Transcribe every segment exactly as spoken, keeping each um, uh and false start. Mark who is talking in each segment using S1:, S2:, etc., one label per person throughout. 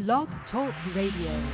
S1: Blog Talk Radio.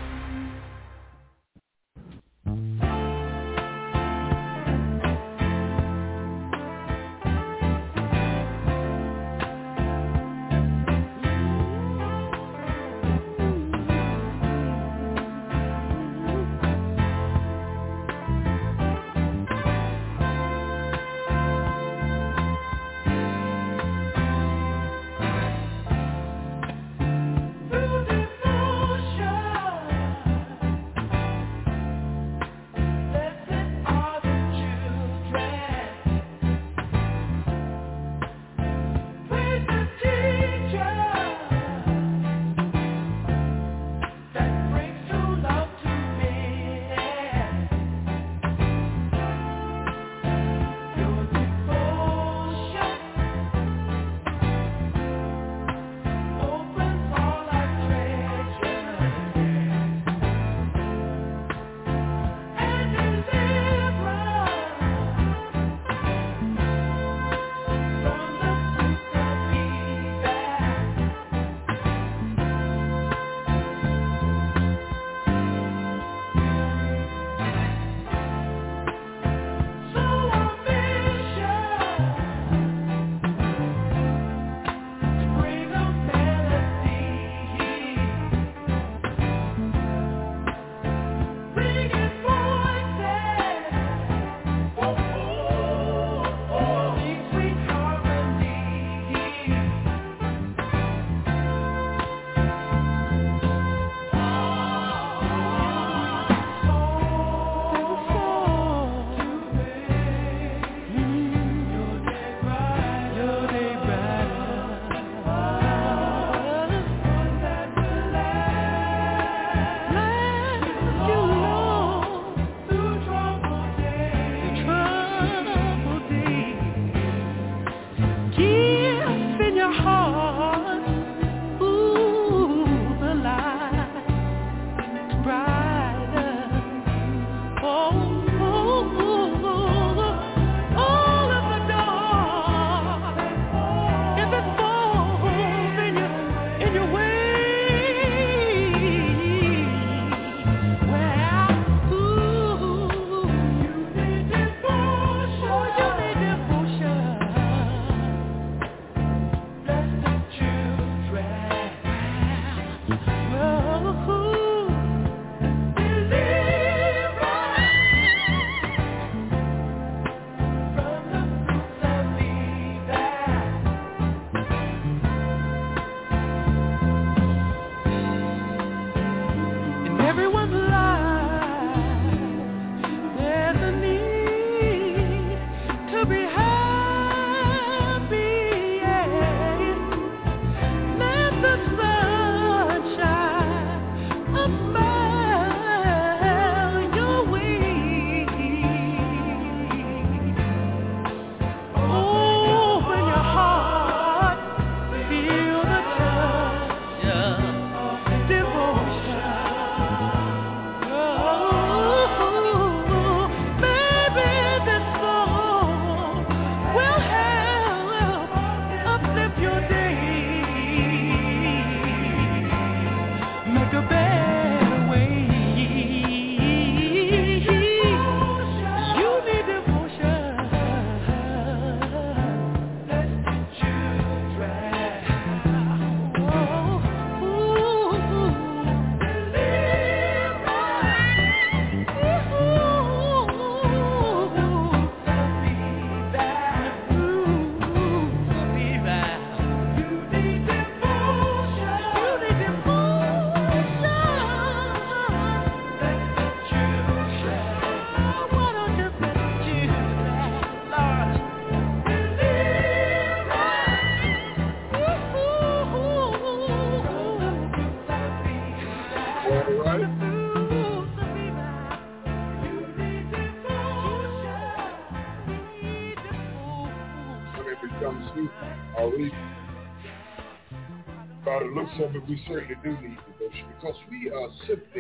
S2: By the looks of it, we certainly do need devotion because we are simply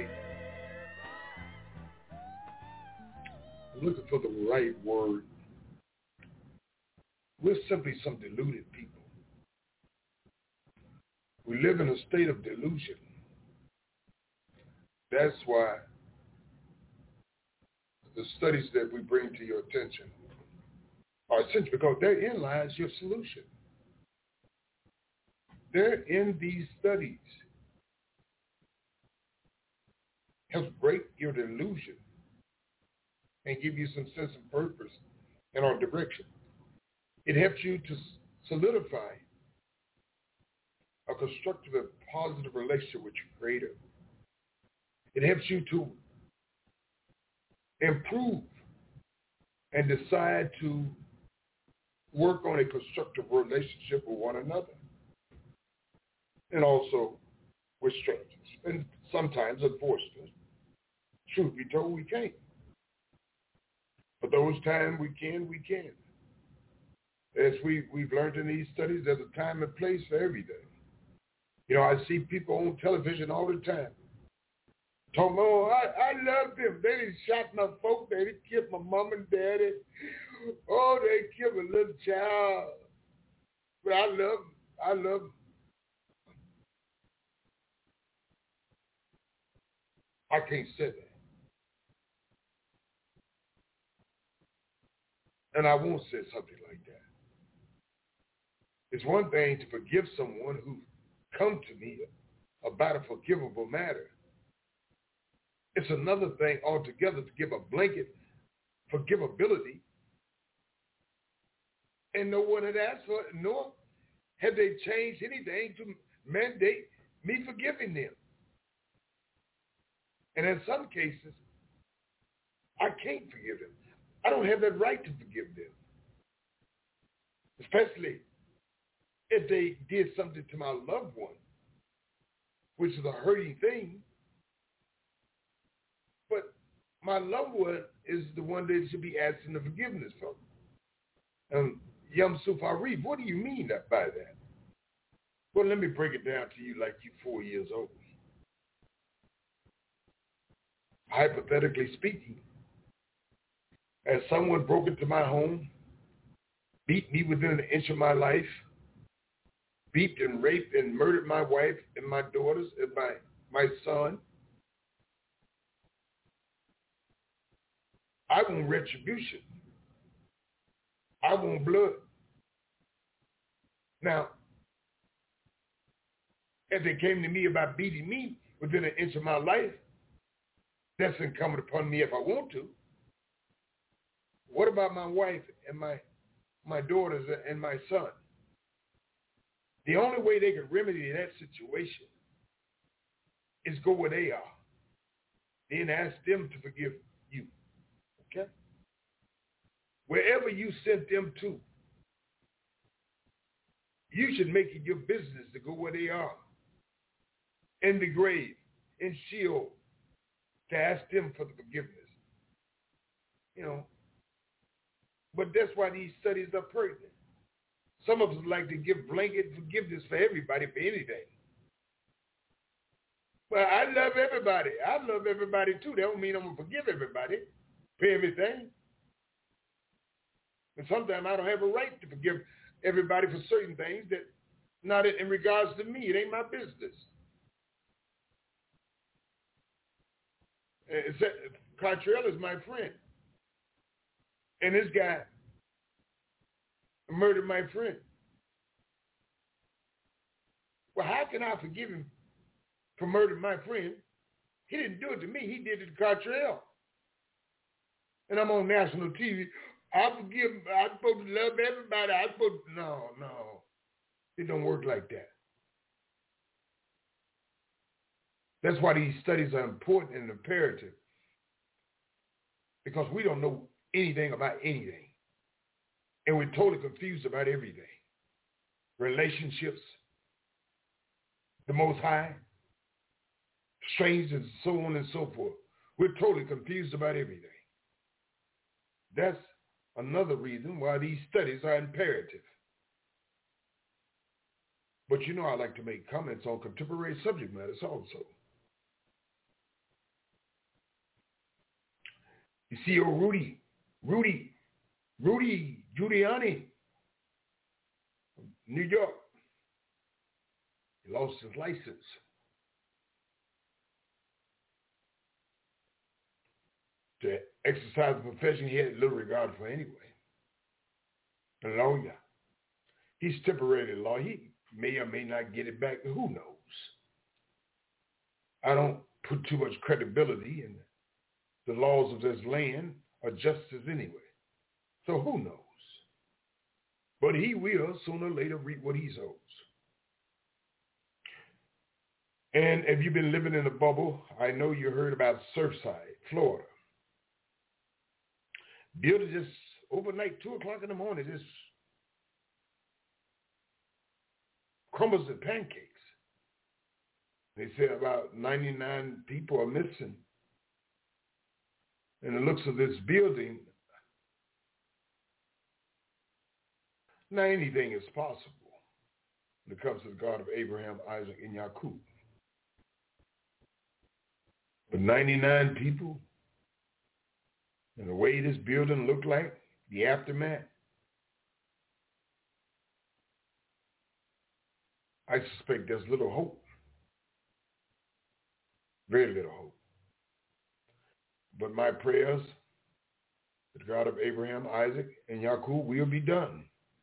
S2: looking for the right word. We're simply some deluded people. We live in a state of delusion. That's why the studies that we bring to your attention are essential, because therein lies your solution. They're in these studies. Helps break your delusion and give you some sense of purpose and or direction. It helps you to solidify a constructive and positive relationship with your Creator. It helps you to improve and decide to work on a constructive relationship with one another, and also with strangers. And sometimes, unfortunately, truth be told, we can't. But those times we can, we can. As we, we've learned in these studies, there's a time and place for everything. You know, I see people on television all the time talking, oh, I, I love them. They done shot my folk. They done killed my mom and daddy. Oh, they killed a little child. But I love I love I can't say that. And I won't say something like that. It's one thing to forgive someone who come to me about a forgivable matter. It's another thing altogether to give a blanket forgivability, and no one had asked for it, nor had they changed anything to mandate me forgiving them. And in some cases, I can't forgive them. I don't have that right to forgive them, especially if they did something to my loved one, which is a hurting thing. But my loved one is the one that should be asking the forgiveness from. Um, Yum Sufarif, what do you mean by that? Well, let me break it down to you like you four years old. Hypothetically speaking, as someone broke into my home, beat me within an inch of my life, beat and raped and murdered my wife and my daughters and my, my son, I want retribution. I want blood. Now, if they came to me about beating me within an inch of my life, that's incumbent upon me if I want to. What about my wife and my my daughters and my son? The only way they can remedy that situation is go where they are. Then ask them to forgive you. Okay? Wherever you sent them to, you should make it your business to go where they are. In the grave, in Sheol, to ask them for the forgiveness. You know, but that's why these studies are pertinent. Some of us like to give blanket forgiveness for everybody for anything. Well, I love everybody. I love everybody too. That don't mean I'm going to forgive everybody for everything. And sometimes I don't have a right to forgive everybody for certain things that not in, in regards to me. It ain't my business. Cartrell is my friend. And this guy murdered my friend. Well, how can I forgive him for murdering my friend? He didn't do it to me. He did it to Cartrell. And I'm on national T V. I forgive him. I'm supposed to love everybody. I'm supposed to... No, no. It don't work like that. That's why these studies are important and imperative. Because we don't know anything about anything. And we're totally confused about everything. Relationships, the Most High, strangers, so on and so forth. We're totally confused about everything. That's another reason why these studies are imperative. But you know I like to make comments on contemporary subject matters also. You see, oh, Rudy, Rudy, Rudy Giuliani, New York, he lost his license. to exercise the profession he had little regard for anyway. A lawyer. He's temporarily a lawyer. He may or may not get it back. Who knows? I don't put too much credibility in the laws of this land or justice anyway. So who knows? But he will sooner or later reap what he sows. And if you've been living in a bubble, I know you heard about Surfside, Florida. Building just overnight, two o'clock in the morning, just crumbles and pancakes. They say about ninety-nine people are missing. And the looks of this building, now anything is possible when it comes to the God of Abraham, Isaac, and Jacob. But ninety-nine people, and the way this building looked like, the aftermath, I suspect there's little hope. Very little hope. But my prayers, the God of Abraham, Isaac, and Jacob, will be done.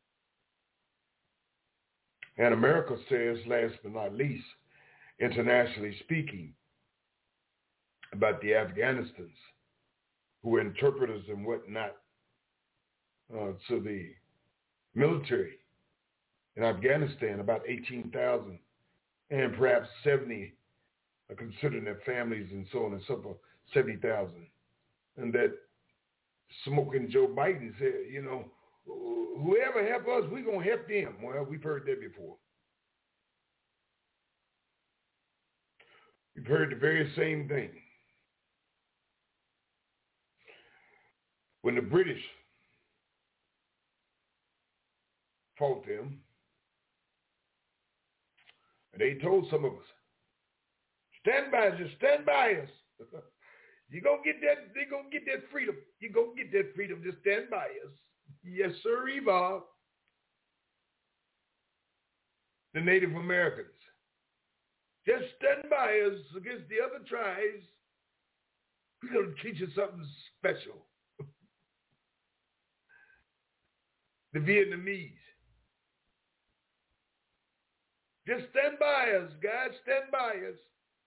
S2: And America says, last but not least, internationally speaking, about the Afghanistans who were interpreters and whatnot uh, to the military in Afghanistan, about eighteen thousand, and perhaps seventy, uh, considering their families and so on and so forth, seventy thousand. And that smoking Joe Biden said, you know, whoever help us, we're going to help them. Well, we've heard that before. We've heard the very same thing. When the British fought them, and they told some of us, stand by us, just stand by us. You're going to get that, they're going to get that freedom. You're going to get that freedom, just stand by us. Yes, sir, Eva. The Native Americans, just stand by us against the other tribes. We're going to teach you something special. The Vietnamese. Just stand by us, guys. Stand by us.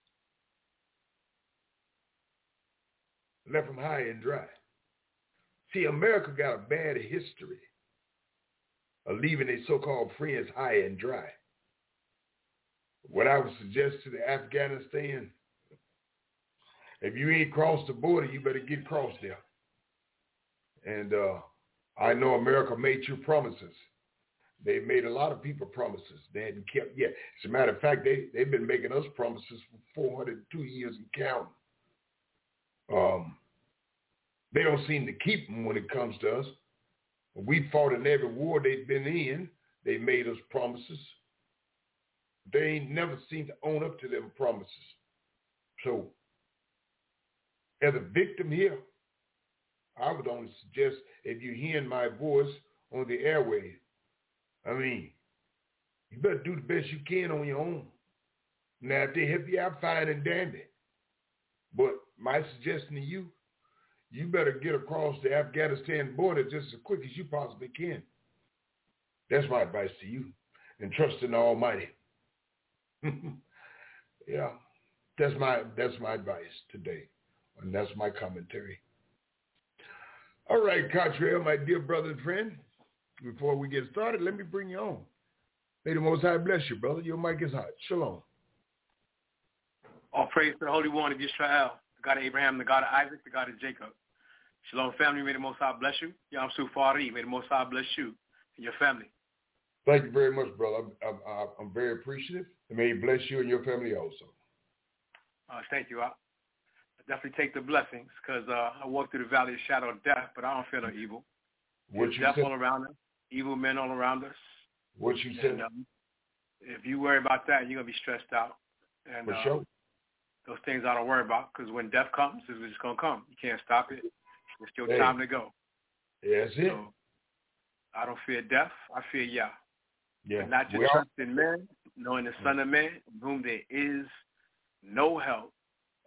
S2: Left them high and dry. See, America got a bad history of leaving their so-called friends high and dry. What I would suggest to the Afghanistan, if you ain't crossed the border, you better get across there. And uh, I know America made you promises. They made a lot of people promises they hadn't kept yet. As a matter of fact, they, they've been making us promises for four hundred two years and counting. Um, they don't seem to keep them when it comes to us. We fought in every war they've been in. They made us promises. They ain't never seemed to own up to them promises. So, as a victim here, I would only suggest if you're hearing my voice on the airway, I mean, you better do the best you can on your own. Now, if they help you out, fine and dandy. But my suggestion to you, you better get across the Afghanistan border just as quick as you possibly can. That's my advice to you. And trust in the Almighty. Yeah, that's my that's my advice today. And that's my commentary. All right, Cottrell, my dear brother and friend, before we get started, let me bring you on. May the Most High bless you, brother. Your mic is hot. Shalom.
S3: All praise to the Holy One of Israel, the God of Abraham, the God of Isaac, the God of Jacob. Shalom, family. May the Most High bless you. Yam Sufari. May the Most High bless you and your family.
S2: Thank you very much, brother. I'm, I'm, I'm very appreciative. And may he bless you and your family also.
S3: Uh, thank you. I definitely take the blessings because uh, I walk through the valley of the shadow of death, but I don't feel no evil.
S2: What
S3: There's
S2: you
S3: death
S2: said?
S3: all around us, evil men all around us.
S2: What you said?
S3: And, um, if you worry about that, you're going to be stressed out. And
S2: For
S3: uh,
S2: sure.
S3: those things I don't worry about because when death comes, it's just going to come. You can't stop it. It's still
S2: Hey.
S3: time to go.
S2: Yeah, that's it.
S3: So I don't fear death. I fear Yah.
S2: Yeah.
S3: And not just
S2: Well,
S3: trust in man, knowing the Son of Man, in whom there is no help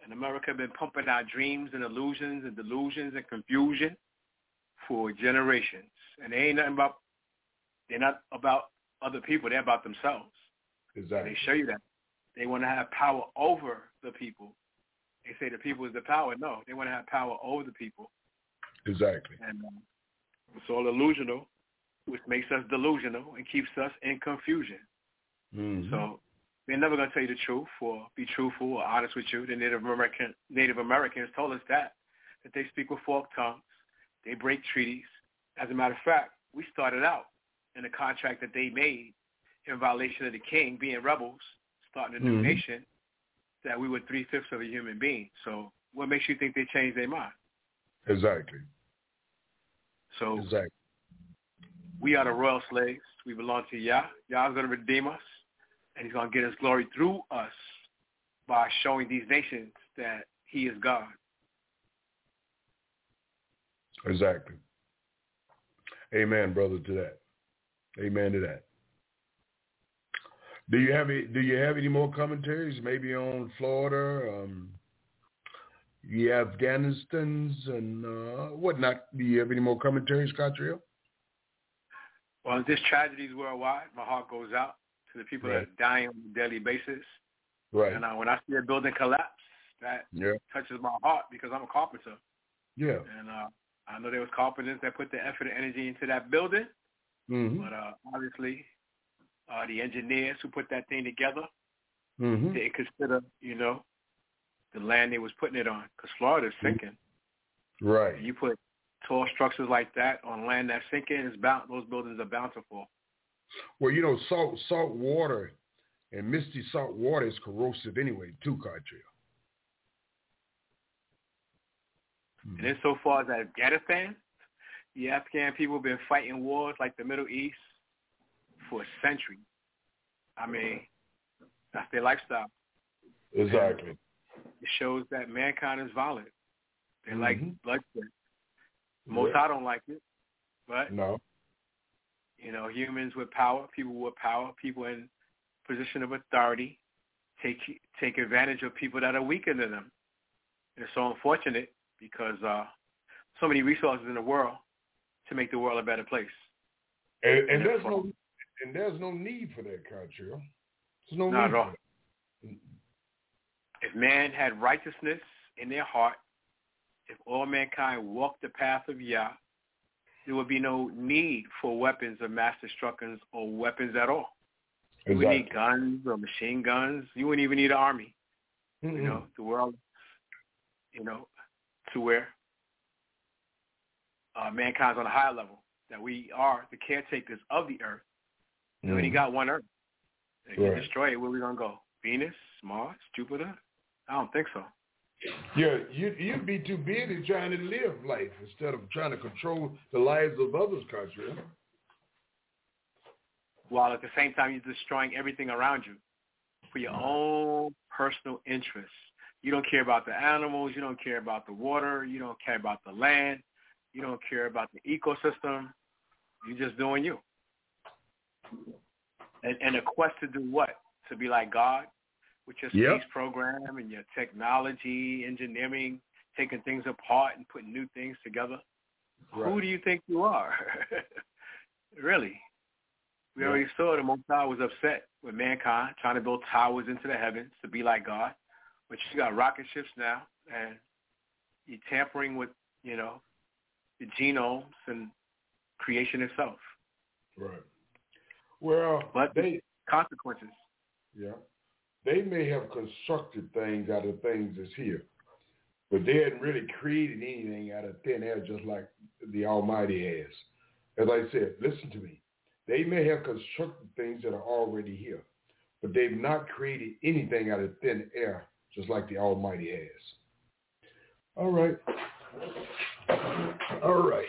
S3: And America has been pumping out dreams and illusions and delusions and confusion for generations. And they ain't nothing about, they're not about other people. They're about themselves.
S2: Exactly.
S3: And they show you that. They want to have power over the people. They say the people is the power. No, they want to have power over the people.
S2: Exactly.
S3: And um, it's all illusional, which makes us delusional and keeps us in confusion.
S2: Mm-hmm.
S3: So they're never going to tell you the truth or be truthful or honest with you. The Native American Native Americans told us that, that they speak with forked tongues. They break treaties. As a matter of fact, we started out in a contract that they made in violation of the king, being rebels, starting a new
S2: mm-hmm.
S3: nation, that we were three-fifths of a human being. So what makes you think they changed their mind?
S2: Exactly.
S3: So
S2: exactly.
S3: we are the royal slaves. We belong to Yah. Yah is going to redeem us, and he's going to get his glory through us by showing these nations that he is God.
S2: Exactly. Amen, brother, to that. Amen to that. Do you have any, do you have any more commentaries, maybe on Florida, um, the Afghanistans, and uh, whatnot? Do you have any more commentaries, Catriel?
S3: Well, this tragedy is worldwide. My heart goes out to the people
S2: right.
S3: that are dying on a daily basis.
S2: Right.
S3: And uh, when I see a building collapse, that
S2: yeah.
S3: touches my heart because I'm a carpenter.
S2: Yeah.
S3: And uh, I know there was carpenters that put the effort and energy into that building.
S2: Mm-hmm.
S3: But uh, obviously, uh, the engineers who put that thing together,
S2: mm-hmm.
S3: they consider, you know, the land they was putting it on. Because Florida's sinking.
S2: Right.
S3: And you put tall structures like that on land that's sinking, it's bound, those buildings are bountiful.
S2: Well, you know, salt salt water and misty salt water is corrosive anyway, too, Catriel.
S3: Mm-hmm. And then so far as Afghanistan, the Afghan people have been fighting wars like the Middle East for a century. I mean, that's their lifestyle.
S2: Exactly.
S3: And it shows that mankind is violent. They mm-hmm. like bloodshed. Most
S2: yeah.
S3: I don't like it, but
S2: no.
S3: You know, humans with power, people with power, people in position of authority take take advantage of people that are weaker than them. And it's so unfortunate because uh, so many resources in the world to make the world a better place.
S2: And, and, and there's no and there's no need for that, Catriel. There's no
S3: Not
S2: need
S3: at all.
S2: for that.
S3: If man had righteousness in their heart, if all mankind walked the path of Yah, there would be no need for weapons of mass destruction or weapons at all. You
S2: exactly.
S3: wouldn't need guns or machine guns. You wouldn't even need an army.
S2: Mm-hmm.
S3: You know, the world, you know, to where uh, mankind's on a higher level, that we are the caretakers of the earth. Mm-hmm. We only got one earth. If right. you destroy it, where are we going to go? Venus, Mars, Jupiter? I don't think so.
S2: Yeah, you, you'd be too busy trying to live life instead of trying to control the lives of others, Catriel.
S3: While at the same time, you're destroying everything around you for your own personal interests. You don't care about the animals. You don't care about the water. You don't care about the land. You don't care about the ecosystem. You're just doing you. And, and a quest to do what? To be like God? With your space yep. program and your technology, engineering, taking things apart and putting new things together. Right. Who do you think you are? Really? We yeah. already saw the Most High was upset with mankind trying to build towers into the heavens to be like God. But you got rocket ships now, and you're tampering with, you know, the genomes and creation itself.
S2: Right. Well,
S3: but
S2: they
S3: consequences.
S2: Yeah. They may have constructed things out of things that's here, but they hadn't really created anything out of thin air just like the Almighty has. As I said, listen to me. They may have constructed things that are already here, but they've not created anything out of thin air just like the Almighty has. All right. All right.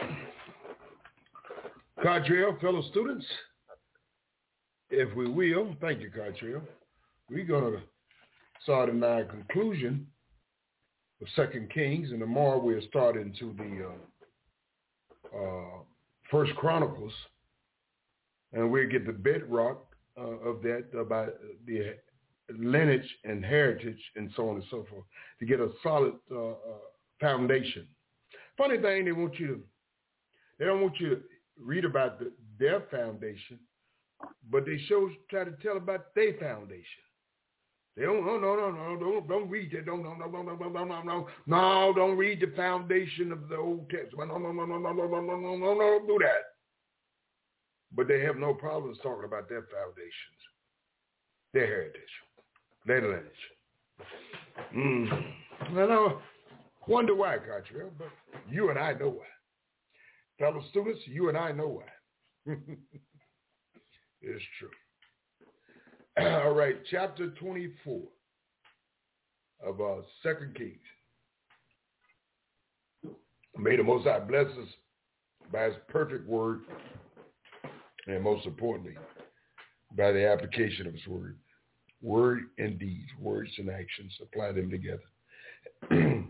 S2: Catriel, fellow students, if we will, thank you, Catriel. We're going to start in our conclusion of Second Kings, and tomorrow we'll start into the uh, uh, First Chronicles, and we'll get the bedrock uh, of that about the lineage and heritage and so on and so forth to get a solid uh, uh, foundation. Funny thing, they want you to, they don't want you to read about the, their foundation, but they show try to tell about their foundation. They don't, no, no, no, no, don't, don't read that. Don't, no, no, no, no, no, no, no, no, no, don't read the foundation of the Old Testament. No, no, no, no, no, no, no, no, no, no, don't do that. But they have no problems talking about their foundations, their heritage, their lineage. Mm. I know, wonder why, Cottrell, but you and I know why. Fellow students, you and I know why. It's true. All right, chapter twenty-four of uh, Second Kings. May the Most High bless us by his perfect word, and most importantly, by the application of his word. Word and deeds, words and actions, apply them together. In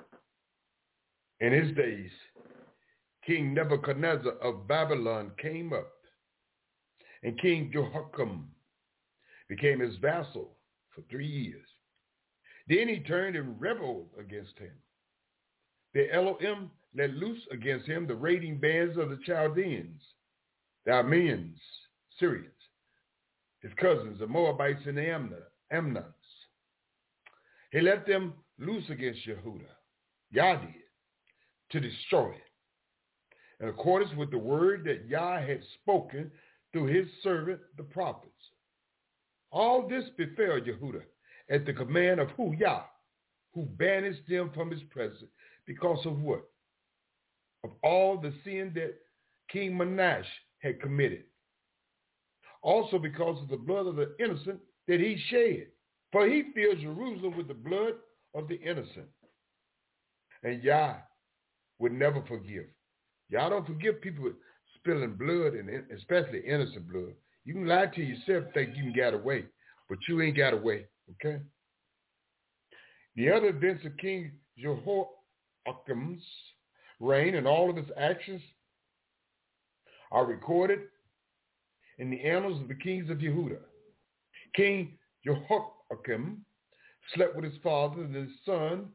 S2: his days, King Nebuchadnezzar of Babylon came up, and King Jehoiakim became his vassal for three years. Then he turned and rebelled against him. The Elohim let loose against him the raiding bands of the Chaldeans, the Arameans, Syrians, his cousins, the Moabites and the Ammonites. He let them loose against Yehuda, Yah did, to destroy it, in accordance with the word that Yah had spoken through his servant, the prophets. All this befell Yehuda at the command of Hu Yah, who banished them from his presence because of what? Of all the sin that King Manasseh had committed. Also because of the blood of the innocent that he shed. For he filled Jerusalem with the blood of the innocent. And Yah would never forgive. Yah don't forgive people spilling blood, and especially innocent blood. You can lie to yourself, think you can get away, but you ain't got away, okay? The other events of King Jehoiakim's reign and all of his actions are recorded in the annals of the kings of Yehuda. King Jehoiakim slept with his father, and his son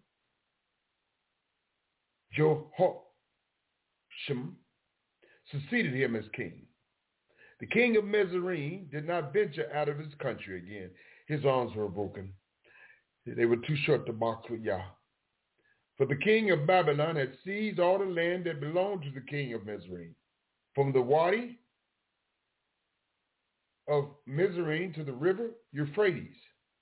S2: Jehoiakim succeeded him as king. The king of Mizraim did not venture out of his country again. His arms were broken. They were too short to box with Yah. For the king of Babylon had seized all the land that belonged to the king of Mizraim, from the Wadi of Mizraim to the river Euphrates.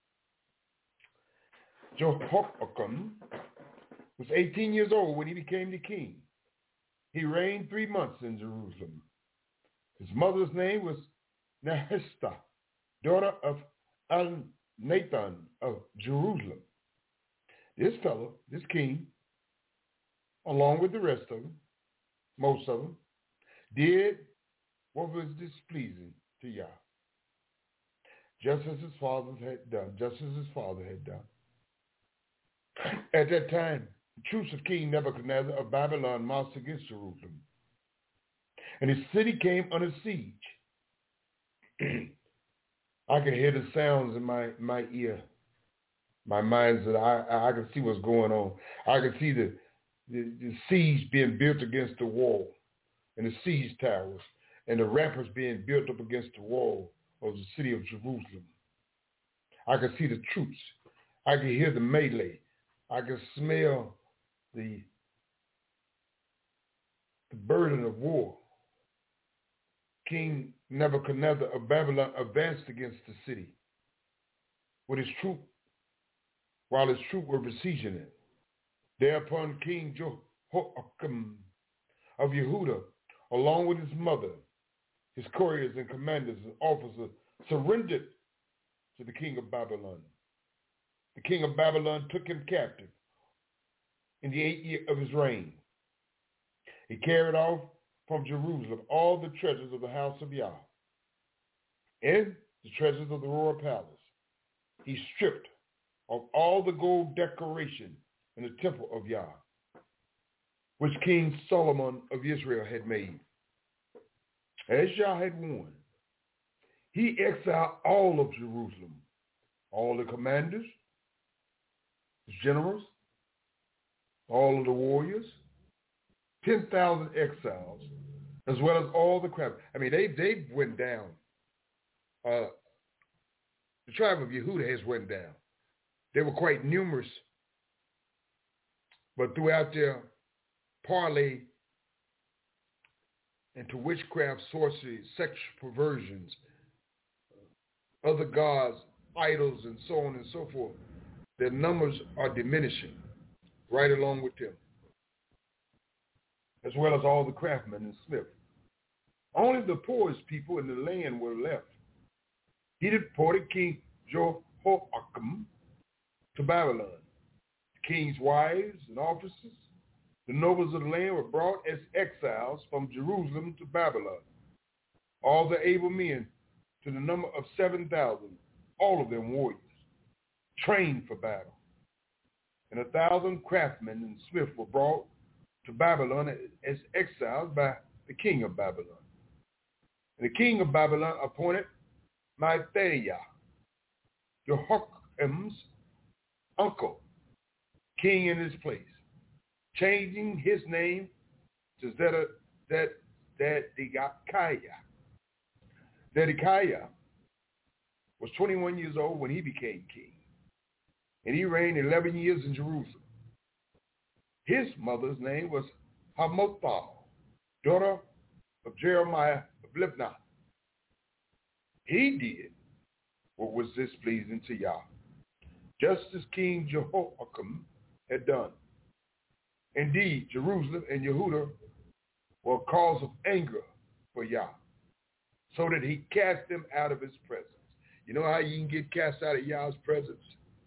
S2: Jehoiakim was eighteen years old when he became the king. He reigned three months in Jerusalem. His mother's name was Nahistah, daughter of Al-Nathan of Jerusalem. This fellow, this king, along with the rest of them, most of them, did what was displeasing to Yah, just as his father had done, just as his father had done. At that time, the troops of King Nebuchadnezzar of Babylon marched against Jerusalem, and his city came under siege. I can hear the sounds in my, my ear, my mind, that I, I can see what's going on. I can see the, the, the siege being built against the wall, and the siege towers, and the ramparts being built up against the wall of the city of Jerusalem. I can see the troops. I can hear the melee. I can smell the, the burden of war. King Nebuchadnezzar of Babylon advanced against the city with his troop, while his troops were besieging it. Thereupon King Jehoiakim of Yehuda, along with his mother, his couriers and commanders and officers, surrendered to the king of Babylon. The king of Babylon took him captive in the eighth year of his reign. He carried off from Jerusalem all the treasures of the house of Yah and the treasures of the royal palace. He stripped of all the gold decoration in the temple of Yah, which King Solomon of Israel had made. As Yah had warned, he exiled all of Jerusalem all the commanders, generals, all of the warriors, ten thousand exiles, as well as all the crap. I mean, they they went down. Uh, the tribe of Yehuda has went down. They were quite numerous, but throughout their parlay into witchcraft, sorcery, sexual perversions, other gods, idols, and so on and so forth, their numbers are diminishing right along with them, as well as all the craftsmen and smiths. Only the poorest people in the land were left. He deported King Jehoiakim to Babylon. The king's wives and officers, the nobles of the land, were brought as exiles from Jerusalem to Babylon. All the able men, to the number of seven thousand, all of them warriors, trained for battle. And a thousand craftsmen and smiths were brought to Babylon as exiles by the king of Babylon. And the king of Babylon appointed Matthiah, Jehoiakim's uncle, king in his place, changing his name to Zedekiah. Zedekiah was twenty-one years old when he became king, and he reigned eleven years in Jerusalem. His mother's name was Hamutal, daughter of Jeremiah of Libnah. He did what was displeasing to Yah, just as King Jehoiakim had done. Indeed, Jerusalem and Yehuda were a cause of anger for Yah, so that he cast them out of his presence. You know how you can get cast out of Yah's presence?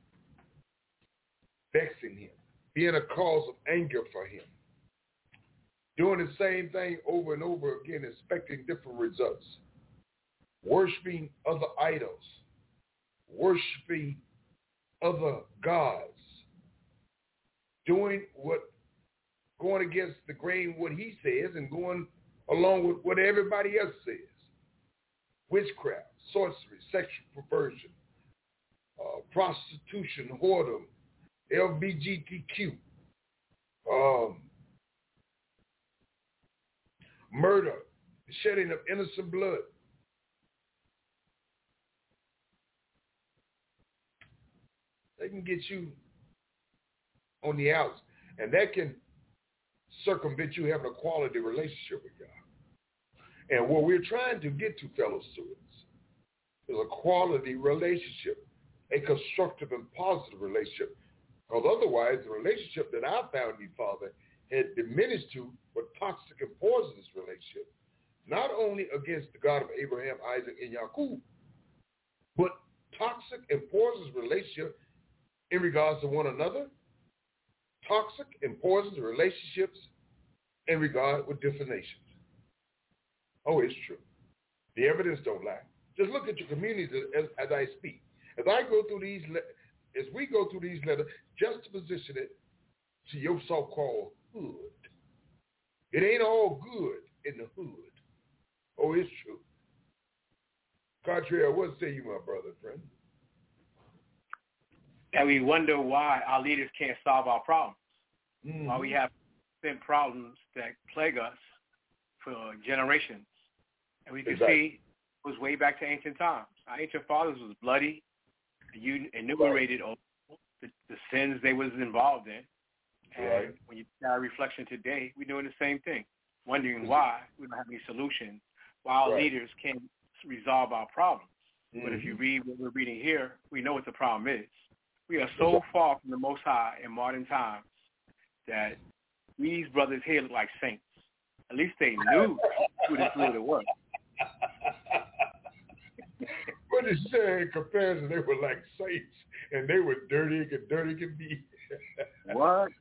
S2: Vexing him, being a cause of anger for him, doing the same thing over and over again, expecting different results, worshiping other idols, worshiping other gods, doing what, going against the grain what he says and going along with what everybody else says. Witchcraft, sorcery, sexual perversion, uh, prostitution, whoredom, L G B T Q, um, murder, shedding of innocent blood. They can get you on the outs, and that can circumvent you having a quality relationship with God. And what we're trying to get to, fellow students, is a quality relationship, a constructive and positive relationship. Because otherwise, the relationship that I found you, Father, had diminished to a toxic and poisonous relationship, not only against the God of Abraham, Isaac, and Jacob, but toxic and poisonous relationship in regards to one another, toxic and poisonous relationships in regard with different nations. Oh, it's true. The evidence don't lie. Just look at your communities as, as I speak. As I go through these, as we go through these letters, just to position it to your so-called hood. It ain't all good in the hood. Oh, it's true. Contrary, what say you, my brother, friend?
S3: And we wonder why our leaders can't solve our problems. Mm-hmm. Why we have been problems that plague us for generations. And we can exactly. see it was way back to ancient times. Our ancient fathers was bloody. You enumerated all the, the sins they was involved in. And right. when you got a reflection today, we're doing the same thing, wondering why we don't have any solutions, why our right. leaders can't resolve our problems. Mm-hmm. But if you read what we're reading here, we know what the problem is. We are so exactly. far from the Most High in modern times that these brothers here look like saints. At least they knew who this really was.
S2: What is saying in comparison, they were like saints, and they were dirty and dirty can be.
S3: What?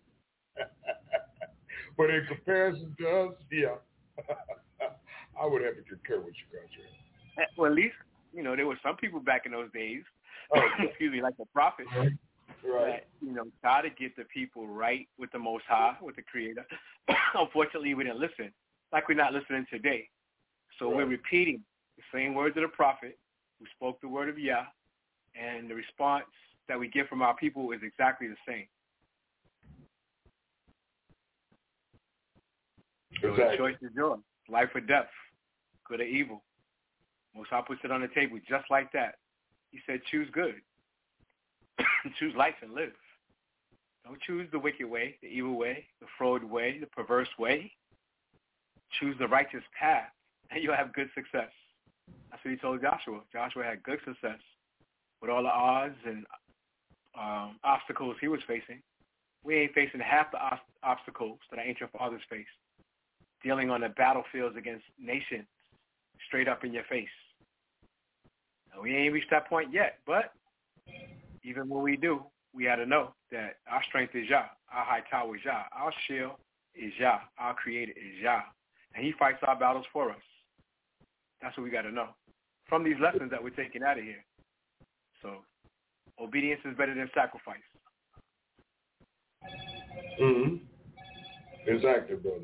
S2: But in comparison to us, yeah, I would have to concur with you, guys.
S3: Well, at least, you know, there were some people back in those days, oh, excuse me, like the prophets,
S2: right. Right.
S3: that, you know, try to get the people right with the Most High, with the Creator. Unfortunately, we didn't listen, like we're not listening today. So right. we're repeating the same words of the prophet who spoke the word of Yah, and the response that we get from our people is exactly the same. So
S2: exactly.
S3: the choice is yours, life or death, good or evil. Most High puts it on the table just like that. He said, choose good. Choose life and live. Don't choose the wicked way, the evil way, the fraud way, the perverse way. Choose the righteous path, and you'll have good success. That's what he told Joshua. Joshua had good success with all the odds and um, obstacles he was facing. We ain't facing half the os- obstacles that our ancient fathers faced, dealing on the battlefields against nations straight up in your face. Now, we ain't reached that point yet, but even when we do, we got to know that our strength is Yah, our high tower is Yah, our shield is Yah, our creator is Yah, and he fights our battles for us. That's what we got to know from these lessons that we're taking out of here. So obedience is better than sacrifice.
S2: Mm-hmm. Exactly, brother.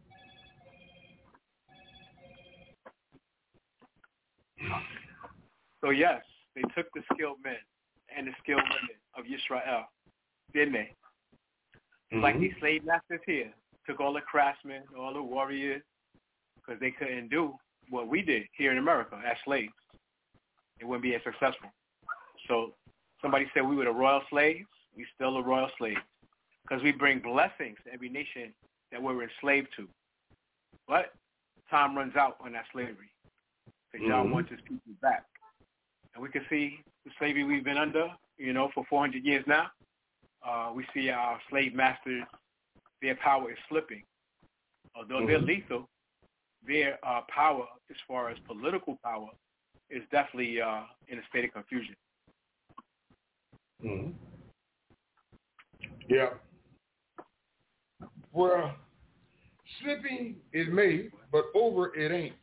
S3: So yes, they took the skilled men and the skilled women of Yisrael, didn't they? Mm-hmm. Like these slave masters here took all the craftsmen, all the warriors, because they couldn't do what we did here in America as slaves. It wouldn't be as successful. So somebody said we were the royal slaves. We still the royal slaves because we bring blessings to every nation that we're enslaved to. But time runs out on that slavery because mm-hmm. Yah wants his people back. And we can see the slavery we've been under, you know, for four hundred years now. Uh, we see our slave masters, their power is slipping. Although mm-hmm. they're lethal, their uh, power, as far as political power, is definitely uh, in a state of confusion.
S2: Mm-hmm. Yeah. Well, slipping is made, but over it ain't.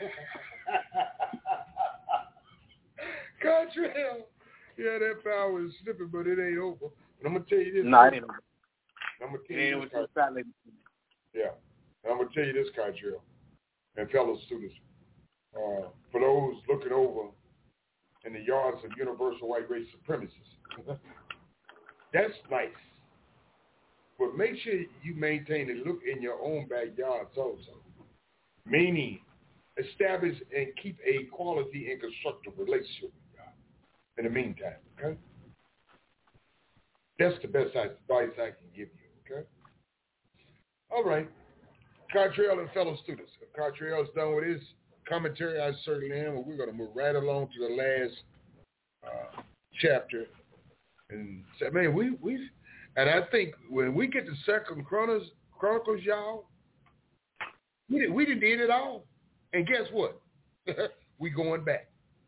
S2: Contrail. Yeah, that power is slipping, but it ain't over. But I'm gonna tell you this.
S3: No, it ain't over.
S2: I'm gonna tell
S3: it
S2: you
S3: ain't
S2: this.
S3: Over
S2: yeah, I'm gonna tell you this, Contrail, and fellow students. Uh, for those looking over in the yards of universal white race supremacists, that's nice. But make sure you maintain and look in your own backyards also. Meaning, establish and keep a quality and constructive relationship with God in the meantime, okay? That's the best advice I can give you, okay? All right. Contrail and fellow students. If Contrail is done with his commentary, I certainly am, and we're going to move right along to the last uh, chapter. And say, man, we, we, and I think when we get to Second Chronicles, Chronicles, y'all, we did, we did it all. And guess what? We going back.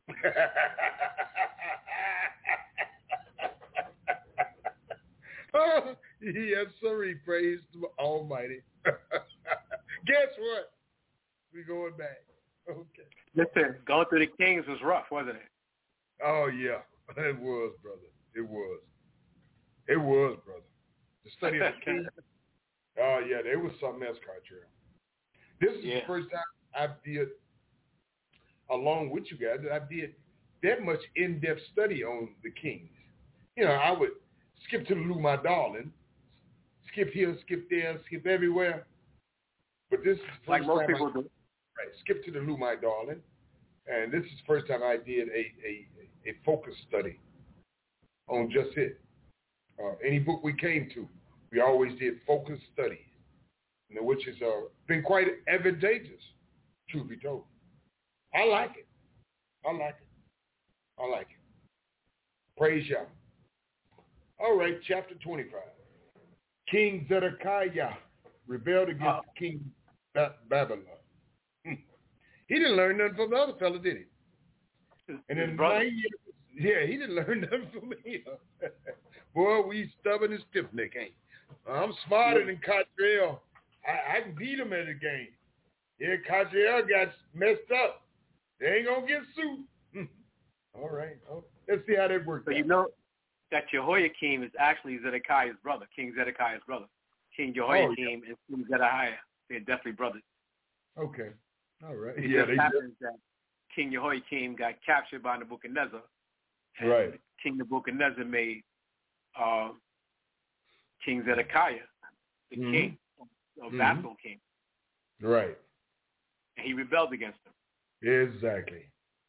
S2: Oh, yes, sir. Praise the Almighty. Guess what? We going back. Okay.
S3: Listen, going through the Kings was rough, wasn't it?
S2: Oh yeah, it was, brother. It was. It was, brother. The study of the Kings. Oh yeah, there was something else, Contrary. This is yeah. the first time I did, along with you guys, that I did that much in-depth study on the Kings. You know, I would skip to the Lou, my darling, skip here, skip there, skip everywhere. But this is the first
S3: like most
S2: time
S3: people
S2: I,
S3: do.
S2: Right, skip to the Lou, my darling, and this is the first time I did a a, a focus study on just it. Uh, any book we came to, we always did focus studies, you know, which has uh, been quite advantageous, truth be told. I like it. I like it. I like it. Praise Yah. All right, chapter twenty-five. King Zedekiah rebelled against uh, King Babylon. Hmm. He didn't learn nothing from the other fella, did he? And then nine years, yeah, he didn't learn nothing from me. Boy, we stubborn and stiff-necked, ain't we? I'm smarter yeah. than Cottrell. I, I can beat him at the game. Yeah, Cottrell got messed up. They ain't going to get sued. All right. Oh, let's see how that works
S3: So
S2: out.
S3: You know that Jehoiakim is actually Zedekiah's brother, King Zedekiah's brother. King Jehoiakim oh, yeah. and King Zedekiah, they're definitely brothers.
S2: Okay. All right.
S3: It
S2: yeah,
S3: just happens did. that King Jehoiakim got captured by Nebuchadnezzar, And
S2: right.
S3: King Nebuchadnezzar made uh, King Zedekiah the
S2: mm-hmm.
S3: king, a
S2: mm-hmm.
S3: vassal king.
S2: Right.
S3: And he rebelled against him.
S2: Exactly.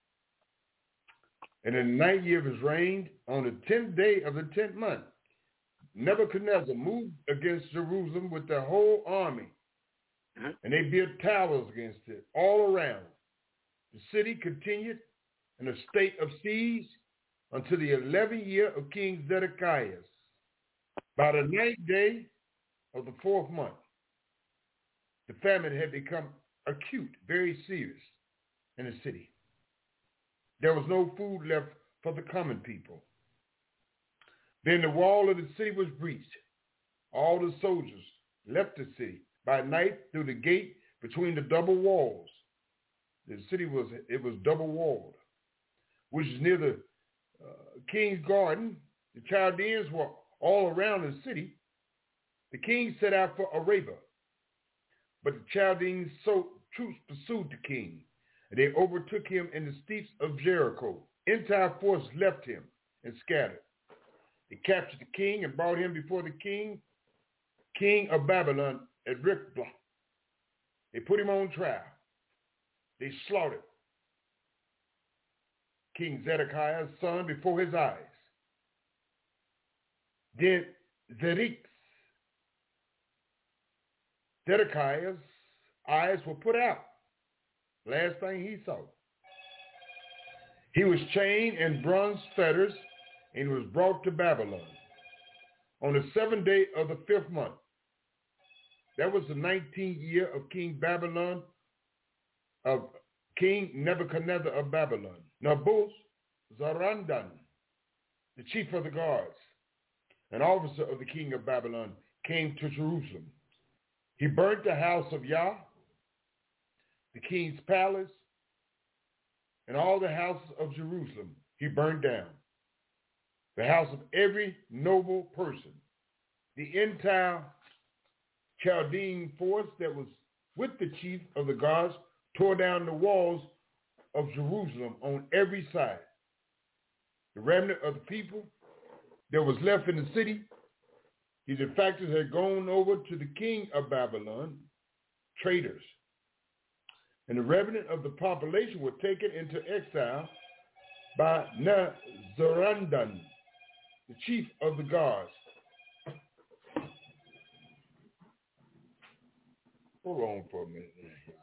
S2: And in the ninth year of his reign, on the tenth day of the tenth month, Nebuchadnezzar moved against Jerusalem with their whole army, mm-hmm. and they built towers against it all around. The city continued in a state of siege until the eleventh year of King Zedekiah. By the ninth day of the fourth month, the famine had become acute, very serious in the city. There was no food left for the common people. Then the wall of the city was breached. All the soldiers left the city by night through the gate between the double walls. The city was, it was double walled, which is near the uh, king's garden. The Chaldeans were all around the city. The king set out for Arabah, but the Chaldeans so, troops pursued the king, and they overtook him in the steeps of Jericho. Entire force left him and scattered. They captured the king and brought him before the king, king of Babylon at Riblah. They put him on trial. They slaughtered King Zedekiah's son before his eyes. Then Zedekiah, Zedekiah's eyes were put out. Last thing he saw. He was chained in bronze fetters and was brought to Babylon on the seventh day of the fifth month. That was the nineteenth year of King Babylon, of King Nebuchadnezzar of Babylon. Nebuzaradan, the chief of the guards, an officer of the king of Babylon, came to Jerusalem. He burnt the house of Yah, the king's palace, and all the houses of Jerusalem he burned down. The house of every noble person. The entire Chaldean force that was with the chief of the guards tore down the walls of Jerusalem on every side. The remnant of the people that was left in the city, his defectors had gone over to the king of Babylon, traitors. And the remnant of the population were taken into exile by Nebuzaradan, the chief of the guards. Hold on for a minute.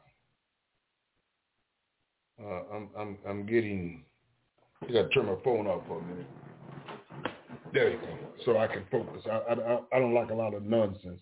S2: Uh, I'm I'm I'm getting. I got to turn my phone off for a minute. There you go, so I can focus. I I I don't like a lot of nonsense.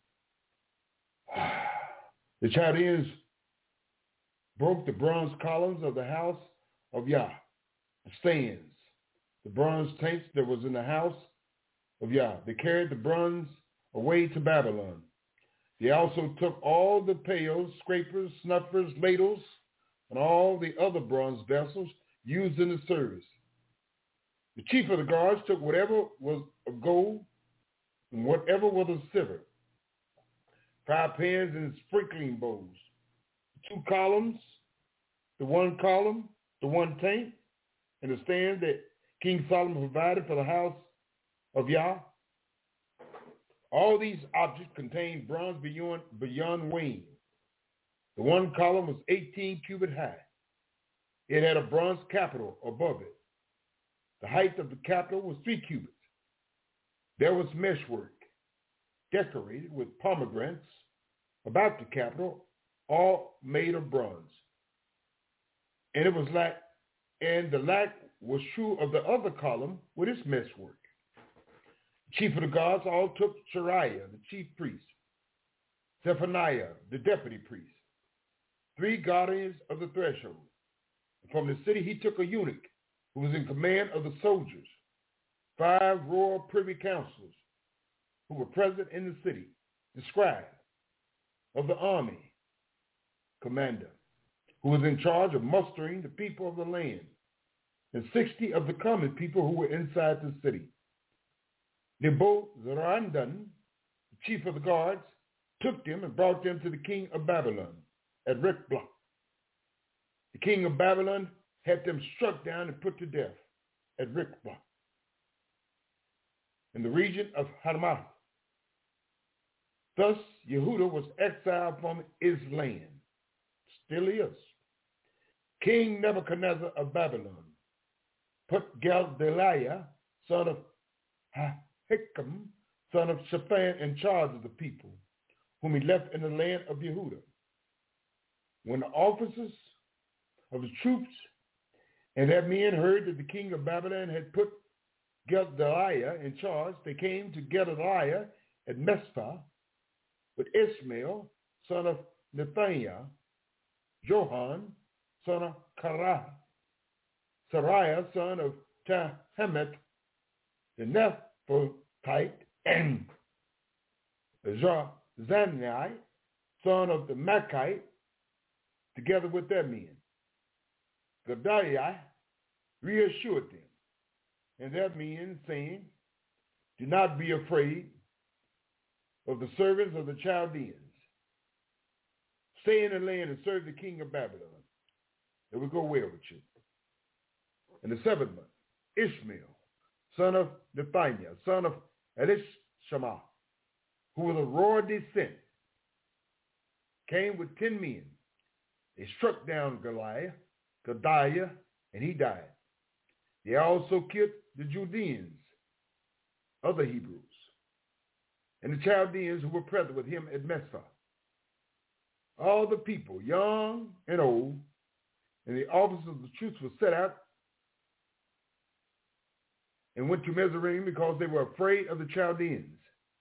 S2: The Chaldeans broke the bronze columns of the house of Yah, the stands, the bronze tanks that was in the house of Yah. They carried the bronze away to Babylon. They also took all the pails, scrapers, snuffers, ladles, and all the other bronze vessels used in the service. The chief of the guards took whatever was of gold and whatever was of silver, five pans and sprinkling bowls, two columns, the one column, the one tank, and the stand that King Solomon provided for the house of Yah. All these objects contained bronze beyond, beyond weighing. The one column was eighteen cubits high. It had a bronze capital above it. The height of the capital was three cubits. There was meshwork decorated with pomegranates about the capital, all made of bronze. And it was like, and the like was true of the other column with its meshwork. The chief of the guards all took Shariah, the chief priest, Zephaniah, the deputy priest, three guardians of the threshold. And from the city he took a eunuch who was in command of the soldiers, five royal privy councilors who were present in the city, the scribe of the army commander, who was in charge of mustering the people of the land, and sixty of the common people who were inside the city. Nebuzaradan, the chief of the guards, took them and brought them to the king of Babylon at Riblah. The king of Babylon had them struck down and put to death. at Riblah, in the region of Hamath. Thus, Yehuda was exiled from his land, still is. King Nebuchadnezzar of Babylon put Gedaliah, son of Ahikam, son of Shaphan, in charge of the people, whom he left in the land of Yehuda. When the officers of the troops and their men heard that the king of Babylon had put Gedaliah in charge, they came to Gedaliah at Mizpah with Ishmael, son of Nethaniah, Johan, son of Karah, Sariah, son of Tahemet, the Nephthalite, and Zani, son of the Machite, together with their men. Gedaliah reassured them and their men, saying, do not be afraid of the servants of the Chaldeans. Stay in the land and serve the king of Babylon. It will go well with you. In the seventh month, Ishmael, son of Nethaniah, son of Elishama, who was of royal descent, came with ten men. They struck down Goliath, Gedaliah, and he died. They also killed the Judeans, other Hebrews, and the Chaldeans who were present with him at Mizpah. All the people, young and old, and the officers of the troops were set out and went to Mizraim because they were afraid of the Chaldeans.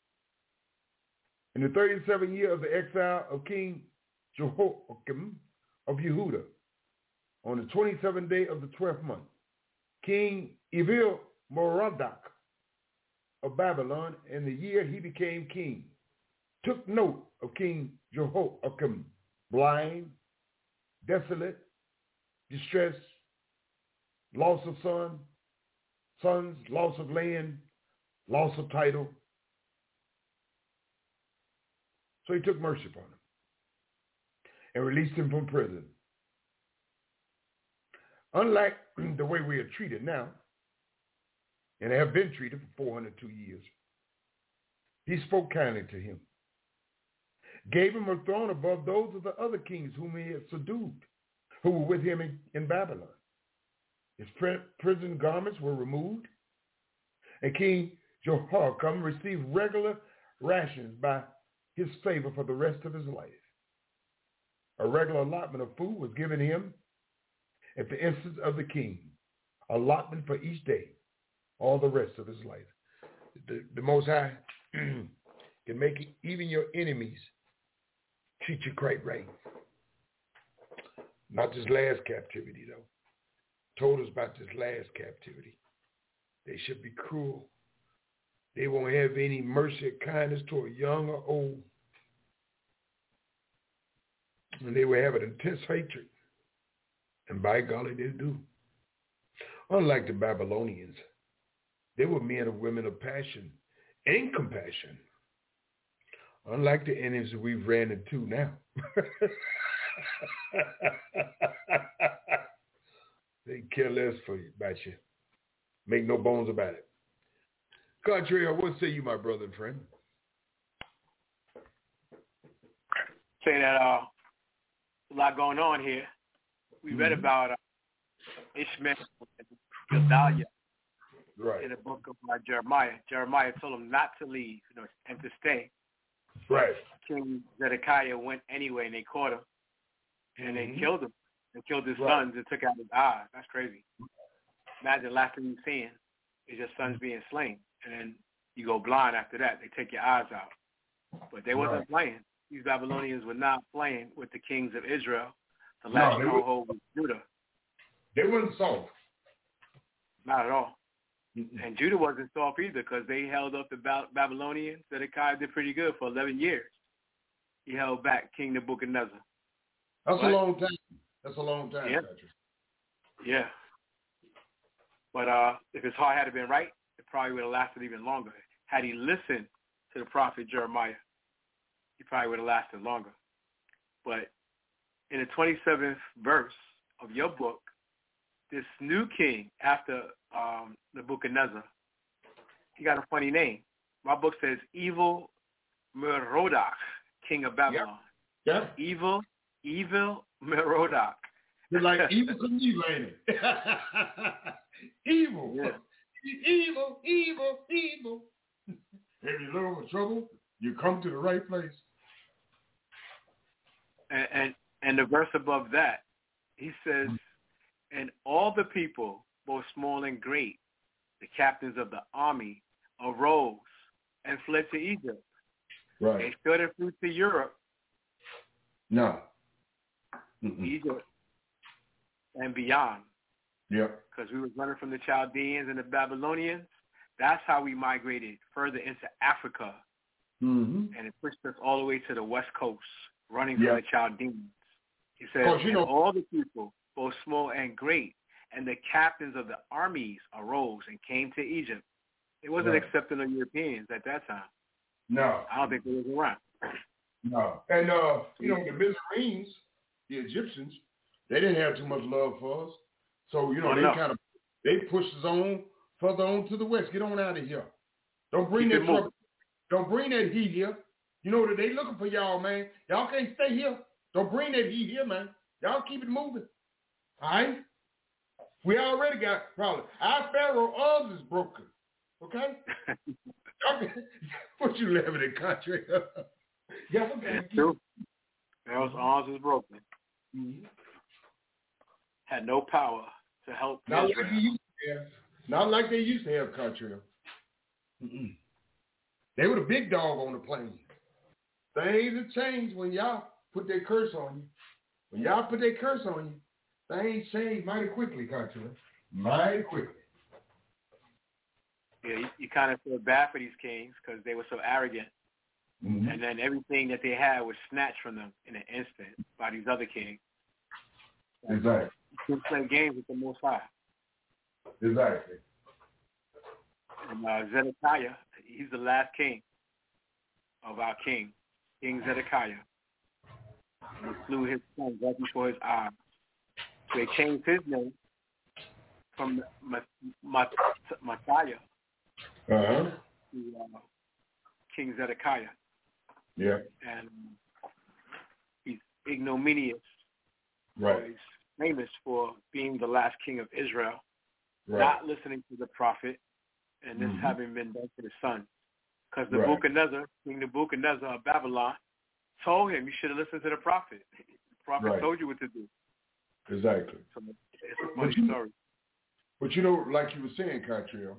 S2: In the thirty-seventh year of the exile of King Jehoiakim of Yehuda, on the twenty-seventh day of the twelfth month, King Evil-Merodach of Babylon, in the year he became king, took note of King Jehoiakim, blind, desolate, distress, loss of son, sons, loss of land, loss of title. So he took mercy upon him and released him from prison. Unlike the way we are treated now, and have been treated for four hundred two years, he spoke kindly to him, gave him a throne above those of the other kings whom he had subdued, who were with him in, in Babylon. His prison garments were removed, and King Jehoiakim received regular rations by his favor for the rest of his life. A regular allotment of food was given him at the instance of the king, allotment for each day, all the rest of his life. The, the Most High can make even your enemies treat you quite right. Not this last captivity, though. Told us about this last captivity. They should be cruel. They won't have any mercy or kindness toward young or old. And they will have an intense hatred. And by golly, they do. Unlike the Babylonians, they were men and women of passion and compassion. Unlike the enemies we've ran into now. They care less for you, about you. Make no bones about it. Contrary, what say you, my brother and friend?
S3: Say that uh, a lot going on here. We mm-hmm. read about uh, Ishmael and Gedaliah
S2: right.
S3: in the book of uh, Jeremiah. Jeremiah told him not to leave, you know, and to stay.
S2: Right.
S3: King Zedekiah went anyway, and they caught him, and mm-hmm. they killed him. They killed his
S2: right.
S3: sons and took out his eyes. That's crazy. Imagine the last thing you're seeing is your sons being slain, and then you go blind after that. They take your eyes out. But they wasn't right. playing. These Babylonians were not playing with the kings of Israel. The last
S2: no,
S3: stronghold was Judah.
S2: They weren't soft.
S3: Not at all. Mm-mm. And Judah wasn't soft either, because they held up the ba- Babylonians. Zedekiah did pretty good for eleven years. He held back King Nebuchadnezzar.
S2: That's
S3: but,
S2: a long time. That's a long time,
S3: yeah.
S2: Patrick.
S3: Yeah. But uh, if his heart had been right, it probably would have lasted even longer. Had he listened to the prophet Jeremiah, he probably would have lasted longer. But in the twenty-seventh verse of your book, this new king, after um, Nebuchadnezzar. He got a funny name. My book says Evil Merodach, king of Babylon.
S2: Yeah.
S3: yeah. Evil, evil Merodach.
S2: You're like evil Knievel, ain't it? Evil.
S3: Yeah.
S2: Evil, evil, evil. If you're looking for trouble, you come to the right place.
S3: And, and and the verse above that, he says, and all the people, both small and great, the captains of the army, arose and fled to Egypt.
S2: Right.
S3: They shuddered flew to Europe.
S2: No.
S3: Mm-mm. Egypt and beyond.
S2: Yep.
S3: Because we was running from the Chaldeans and the Babylonians. That's how we migrated further into Africa.
S2: Mm-hmm.
S3: And it pushed us all the way to the west coast, running
S2: yep.
S3: from the Chaldeans. He said,
S2: you know,
S3: all the people, both small and great, and the captains of the armies arose and came to Egypt. It wasn't
S2: right.
S3: accepting of Europeans at that time.
S2: No.
S3: I don't think they was around.
S2: No. And, uh, you know, the Byzantines, the Egyptians, they didn't have too much love for us. So, you know,
S3: oh,
S2: they
S3: no.
S2: kind of, they pushed us on further on to the west. Get on out of here. Don't bring
S3: Keep
S2: that trouble. Don't bring that heat here. You know that they looking for y'all, man. Y'all can't stay here. Don't bring that heat here, man. Y'all keep it moving. All right? We already got problems. Our Pharaoh arms is broken. Okay? What you laughing at, country? Yeah, okay.
S3: That's true. Pharaoh's arms was broken.
S2: Mm-hmm.
S3: Had no power to help
S2: Not
S3: Israel.
S2: like they used to have. Not like they used to have, country. Mm-mm. They were the big dog on the plane. Things have changed when y'all put their curse on you. When y'all put their curse on you, things change mighty quickly, country. Mighty quickly.
S3: Yeah, you, you kind of feel bad for these kings because they were so arrogant. Mm-hmm. And then everything that they had was snatched from them in an instant by these other kings.
S2: Exactly.
S3: You can play games with the Most High.
S2: Exactly.
S3: And uh, Zedekiah, he's the last king of our king, King Zedekiah. And he slew his son right before his eyes. So they changed his name from Messiah
S2: uh-huh.
S3: to uh, King Zedekiah.
S2: Yeah.
S3: And he's ignominious.
S2: Right.
S3: So he's famous for being the last king of Israel,
S2: right.
S3: not listening to the prophet, and this
S2: mm-hmm.
S3: having been done to the son. Because
S2: right.
S3: Nebuchadnezzar, King Nebuchadnezzar of Babylon, told him you should have listened to the prophet. The prophet
S2: right.
S3: told you what to do.
S2: Exactly.
S3: So it's a funny
S2: but you,
S3: story.
S2: But you know, like you were saying, Catriel,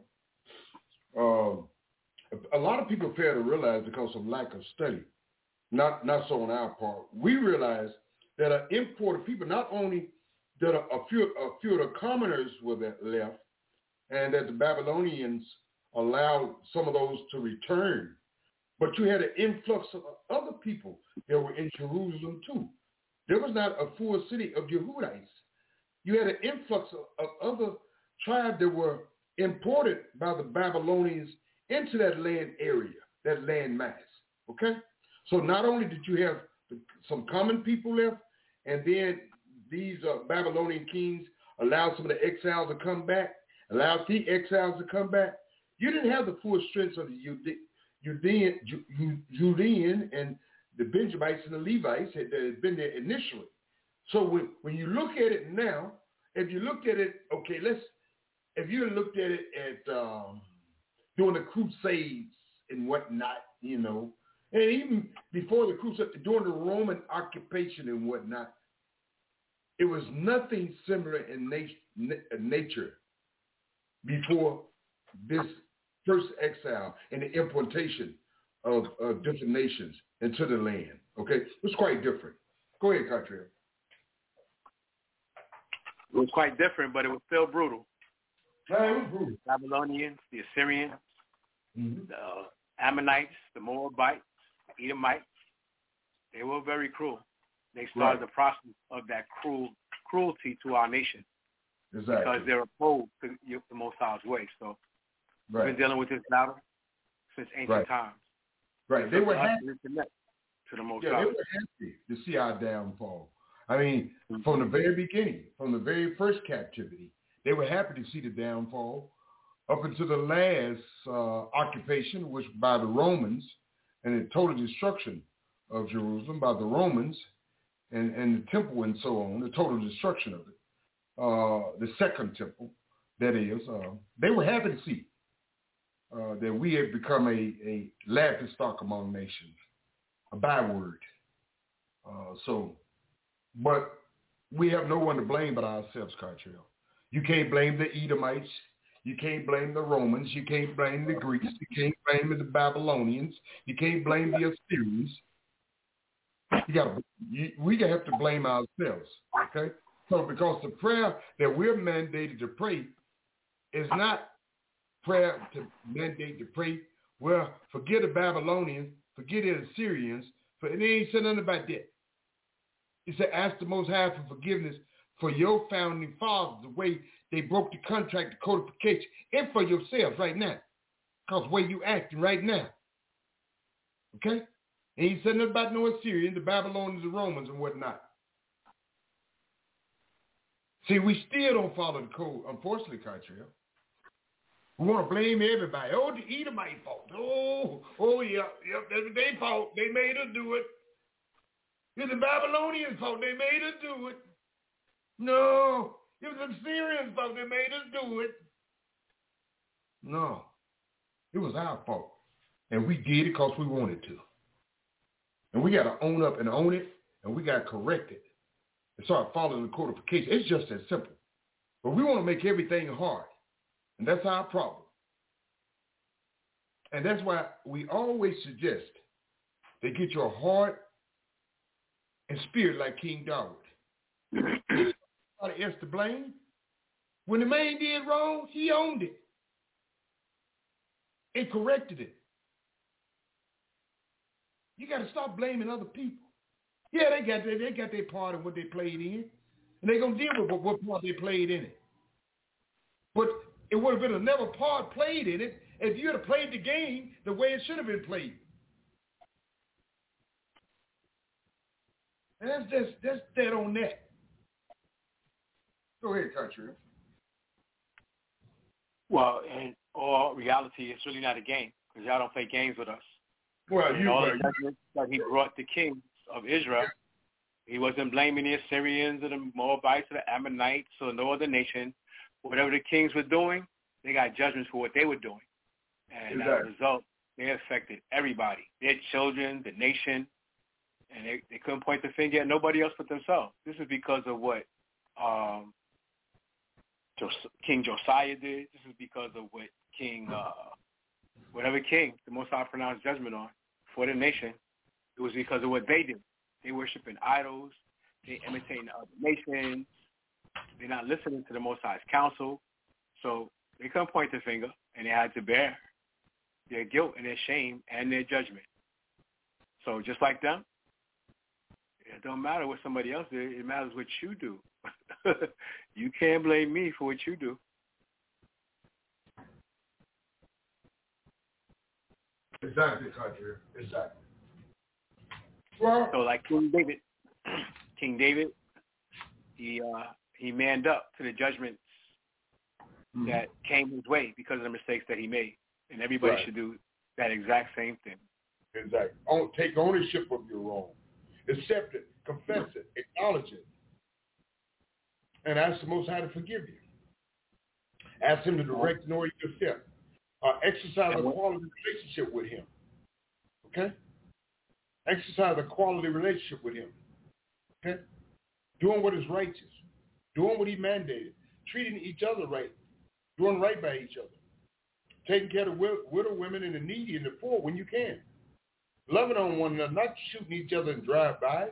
S2: um, a lot of people fail to realize because of lack of study, not not so on our part. We realize that an imported people, not only that a, a few a few of the commoners were that left, and that the Babylonians allowed some of those to return, but you had an influx of other people that were in Jerusalem too. There was not a full city of Yehudites. You had an influx of, of other tribes that were imported by the Babylonians into that land area, that land mass, okay? So not only did you have the, some common people left, and then these uh, Babylonian kings allowed some of the exiles to come back, allowed the exiles to come back, you didn't have the full strength of the Judean, Judean and the Benjamites and the Levites that had been there initially. So when, when you look at it now, if you looked at it, okay, let's, if you looked at it at um, during the Crusades and whatnot, you know, and even before the Crusades, during the Roman occupation and whatnot, it was nothing similar in nat- nature before this first exile and the importation of uh, different nations into the land. Okay, it was quite different. Go ahead, Catriel.
S3: It was quite different, but it was still brutal.
S2: Yeah, it was brutal.
S3: The Babylonians, the Assyrians,
S2: mm-hmm.
S3: the Ammonites, the Moabites, the Edomites, they were very cruel. They started right. the process of that cruel cruelty to our nation.
S2: Exactly.
S3: Because they're opposed to the Most High's way. So
S2: right.
S3: we've been dealing with this battle since ancient
S2: right.
S3: times.
S2: Right. They were happy
S3: to reconnect to the Most
S2: yeah,
S3: High.
S2: they were happy to see our downfall. I mean, from the very beginning, from the very first captivity, they were happy to see the downfall up until the last uh, occupation, which by the Romans, and the total destruction of Jerusalem by the Romans and, and the temple and so on, the total destruction of it. Uh, the second temple, that is, uh, they were happy to see uh, that we had become a, a laughing stock among nations, a byword. Uh, so, but we have no one to blame but ourselves, Cartrell. You can't blame the Edomites. You can't blame the Romans. You can't blame the Greeks. You can't blame the Babylonians. You can't blame the Assyrians. You got you, we have to blame ourselves, okay? So because the prayer that we're mandated to pray is not prayer to mandate to pray, well, forget the Babylonians, forget the Assyrians, for it ain't said nothing about that. It said ask the Most High for forgiveness for your founding fathers, the way they broke the contract, the codification, and for yourselves right now, because the way you acting right now, okay? And he said nothing about no Assyrians, the Babylonians, the Romans, and whatnot. See, we still don't follow the code, unfortunately, Cartrell. We want to blame everybody. Oh, the Edomite fault. Oh, oh, yeah, yeah, that's their fault. They made us do it. It's the Babylonians' fault. They made us do it. No, it was the Assyrians' fault. They made us do it. No, it was our fault. And we did it because we wanted to. And we got to own up and own it, and we got to correct it and start following the codification. It's just that simple. But we want to make everything hard, and that's our problem. And that's why we always suggest they get your heart and spirit like King David. Somebody else to blame. When the man did wrong, he owned it and corrected it. You got to stop blaming other people. Yeah, they got their, they got their part in what they played in, and they're going to deal with what part they played in it. But it would have been another part played in it if you had played the game the way it should have been played. And that's just that's dead on that. Go ahead, Country.
S3: Well, in all reality, it's really not a game because y'all don't play games with us.
S2: Well,
S3: and
S2: you
S3: all
S2: right.
S3: the judgments that he brought the kings of Israel, he wasn't blaming the Assyrians or the Moabites or the Ammonites or no other nation. Whatever the kings were doing, they got judgments for what they were doing. And exactly. As a result, they affected everybody, their children, the nation, and they, they couldn't point the finger at nobody else but themselves. This is because of what um, Jos- King Josiah did. This is because of what King, uh, whatever king the Most High pronounced judgment on for the nation. It was because of what they did. They worshiping idols. They imitating other nations. They're not listening to the Most High's counsel. So they couldn't point the finger, and they had to bear their guilt and their shame and their judgment. So just like them, it don't matter what somebody else did. It matters what you do. You can't blame me for what you do.
S2: Exactly, Country. Exactly. Well,
S3: so like King David, King David, he uh, he manned up to the judgments mm-hmm. that came his way because of the mistakes that he made, and everybody right. should do that exact same thing.
S2: Exactly. Take ownership of your wrong, accept it, confess it, acknowledge it, and ask the Most High to forgive you. Ask Him to direct and order your step. Uh, exercise a quality relationship with Him. Okay? Exercise a quality relationship with Him. Okay? Doing what is righteous. Doing what He mandated. Treating each other right. Doing right by each other. Taking care of widow, widow women and the needy and the poor when you can. Loving on one another, not shooting each other in drive-bys.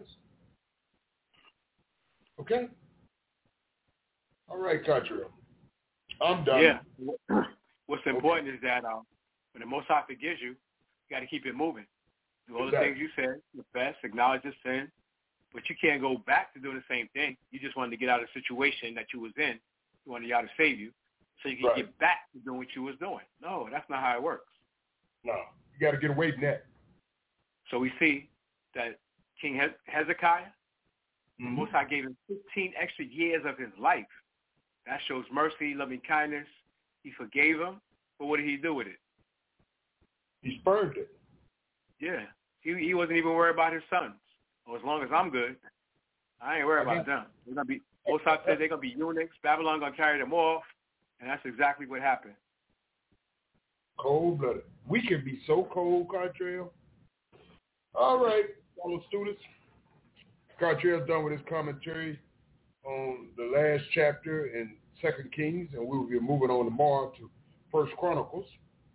S2: Okay? All right, Cottrell. I'm done.
S3: Yeah. What's important okay. is that um, when the Most High forgives you, you got to keep it moving. Do all exactly. the things you said, confess, acknowledge the sin, but you can't go back to doing the same thing. You just wanted to get out of the situation that you was in. You wanted y'all to save you so you can right. get back to doing what you was doing. No, that's not how it works.
S2: No, you got to get away from that.
S3: So we see that King Hezekiah, mm-hmm. the Most High gave him fifteen extra years of his life That shows mercy, loving kindness. He forgave him, but what did he do with it?
S2: He spurned it.
S3: Yeah. He he wasn't even worried about his sons. Well, as long as I'm good, I ain't worried about them. They're gonna be Mosai said they're gonna be eunuchs. Babylon gonna carry them off, and that's exactly what happened.
S2: Cold-blooded. We can be so cold, Cartrell. All right, fellow students. Cartrell's done with his commentary on the last chapter in Second Kings, and we will be moving on tomorrow to First Chronicles.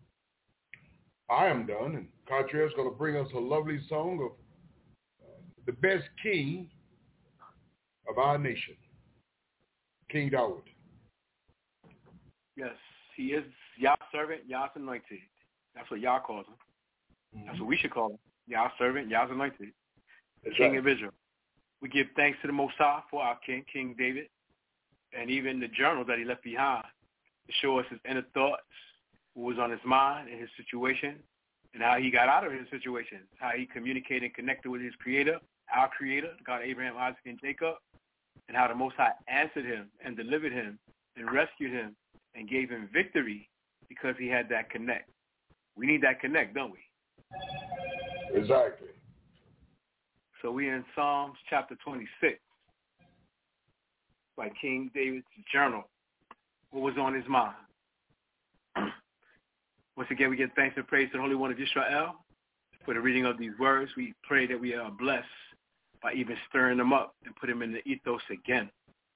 S2: I am done, and Cartrell's going to bring us a lovely song of uh, the best king of our nation, King David.
S3: Yes, he is Yah's servant, Yah's anointed. That's what Yah calls him. Mm-hmm. That's what we should call him. Yah's servant, Yah's anointed. The King right. of Israel. We give thanks to the Most High for our king, King David, and even the journal that he left behind to show us his inner thoughts, what was on his mind and his situation, and how he got out of his situation, how he communicated and connected with his creator, our creator, God Abraham, Isaac, and Jacob, and how the Most High answered him and delivered him and rescued him and gave him victory because he had that connect. We need that connect, don't we?
S2: Exactly.
S3: So we're in Psalms chapter twenty-six by King David's journal. What was on his mind? Once again, we give thanks and praise to the Holy One of Israel for the reading of these words. We pray that we are blessed by even stirring them up and put them in the ethos again.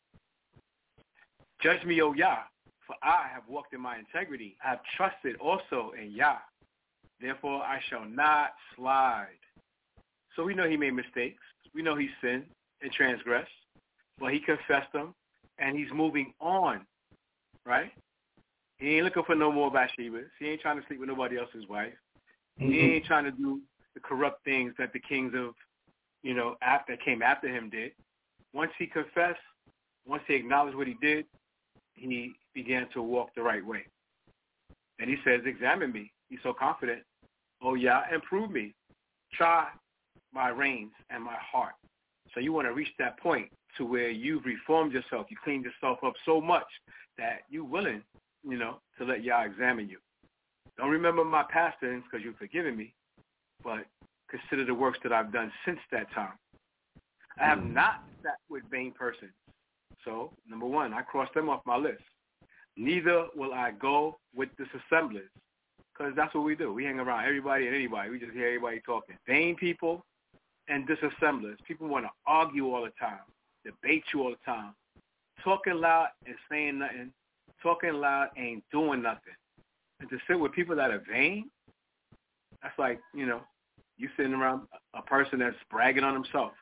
S3: Judge me, O Yah, for I have walked in my integrity. I have trusted also in Yah. Therefore, I shall not slide. So we know he made mistakes. We know he sinned and transgressed. But he confessed them, and he's moving on, right? He ain't looking for no more Bathshebas. He ain't trying to sleep with nobody else's wife. Mm-hmm. He ain't trying to do the corrupt things that the kings of, you know, after came after him did. Once he confessed, once he acknowledged what he did, he began to walk the right way. And he says, examine me. He's so confident. Oh, yeah, and prove me. Try my reins and my heart. So you want to reach that point to where you've reformed yourself. You cleaned yourself up so much that you're willing, you know, to let Yah examine you. Don't remember my past sins because you've forgiven me, but consider the works that I've done since that time. I have not sat with vain persons. So, number one, I crossed them off my list. Neither will I go with disassemblers, because that's what we do. We hang around everybody and anybody. We just hear everybody talking. Vain people and disassemblers. People want to argue all the time, debate you all the time, talking loud and saying nothing, talking loud and doing nothing. And to sit with people that are vain, that's like, you know, you sitting around a person that's bragging on himself.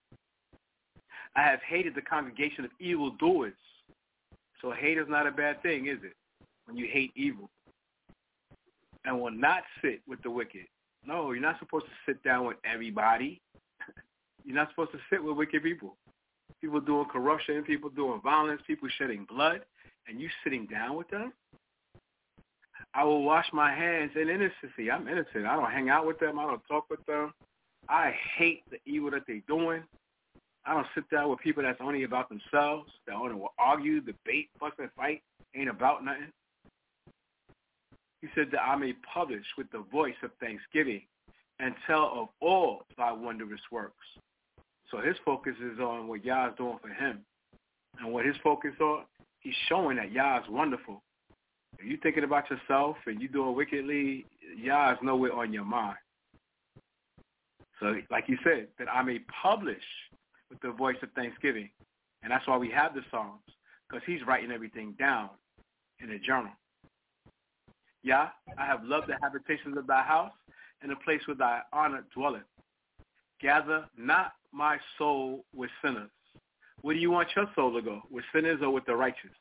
S3: I have hated the congregation of evildoers. So hate is not a bad thing, is it? When you hate evil. And will not sit with the wicked. No, you're not supposed to sit down with everybody. You're not supposed to sit with wicked people. People doing corruption, people doing violence, people shedding blood, and you sitting down with them? I will wash my hands in innocency. I'm innocent. I don't hang out with them. I don't talk with them. I hate the evil that they're doing. I don't sit down with people that's only about themselves, that only will argue, debate, fuss, and fight, ain't about nothing. He said that I may publish with the voice of thanksgiving and tell of all thy wondrous works. So his focus is on what Yah is doing for him. And what his focus on, he's showing that Yah is wonderful. If you're thinking about yourself and you're doing wickedly, Yah is nowhere on your mind. So like you said, that I may publish with the voice of thanksgiving. And that's why we have the Psalms, because he's writing everything down in a journal. Yah, I have loved the habitations of thy house and the place where thy honor dwelleth. Gather not my soul with sinners. Where do you want your soul to go? With sinners or with the righteous?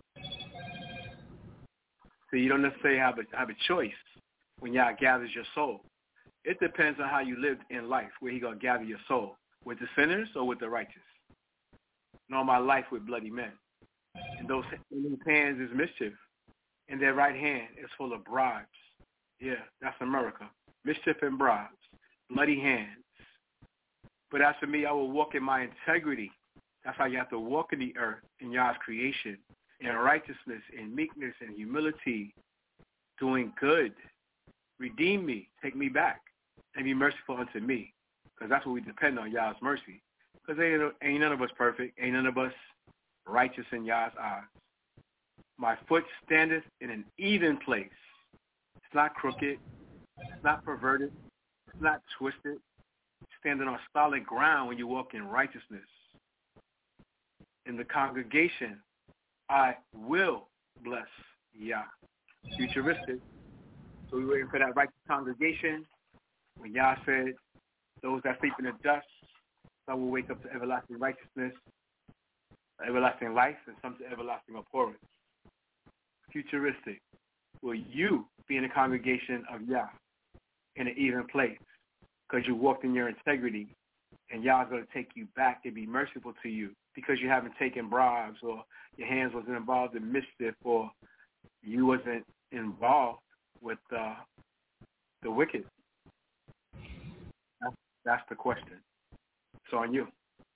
S3: So you don't necessarily have a, have a choice when Yah gathers your soul. It depends on how you lived in life, where he going to gather your soul. With the sinners or with the righteous? Nor my life with bloody men. In those in whose hands is mischief. In their right hand is full of bribes. Yeah, that's America. Mischief and bribes. Bloody hands. But as for me, I will walk in my integrity. That's how you have to walk in the earth, in Yah's creation, in righteousness, in meekness, and humility, doing good. Redeem me, take me back, and be merciful unto me, because that's what we depend on, Yah's mercy. Because ain't, ain't none of us perfect, ain't none of us righteous in Yah's eyes. My foot standeth in an even place. It's not crooked, it's not perverted, it's not twisted. Standing on solid ground when you walk in righteousness. In the congregation, I will bless Yah. Futuristic. So we're waiting for that righteous congregation. When Yah said, those that sleep in the dust, some will wake up to everlasting righteousness, everlasting life, and some to everlasting abhorrence. Futuristic. Will you be in the congregation of Yah in an even place? Because you walked in your integrity, and Yah's going to take you back and be merciful to you because you haven't taken bribes, or your hands wasn't involved in mischief, or you wasn't involved with uh, the wicked. That's, that's the question. It's on you.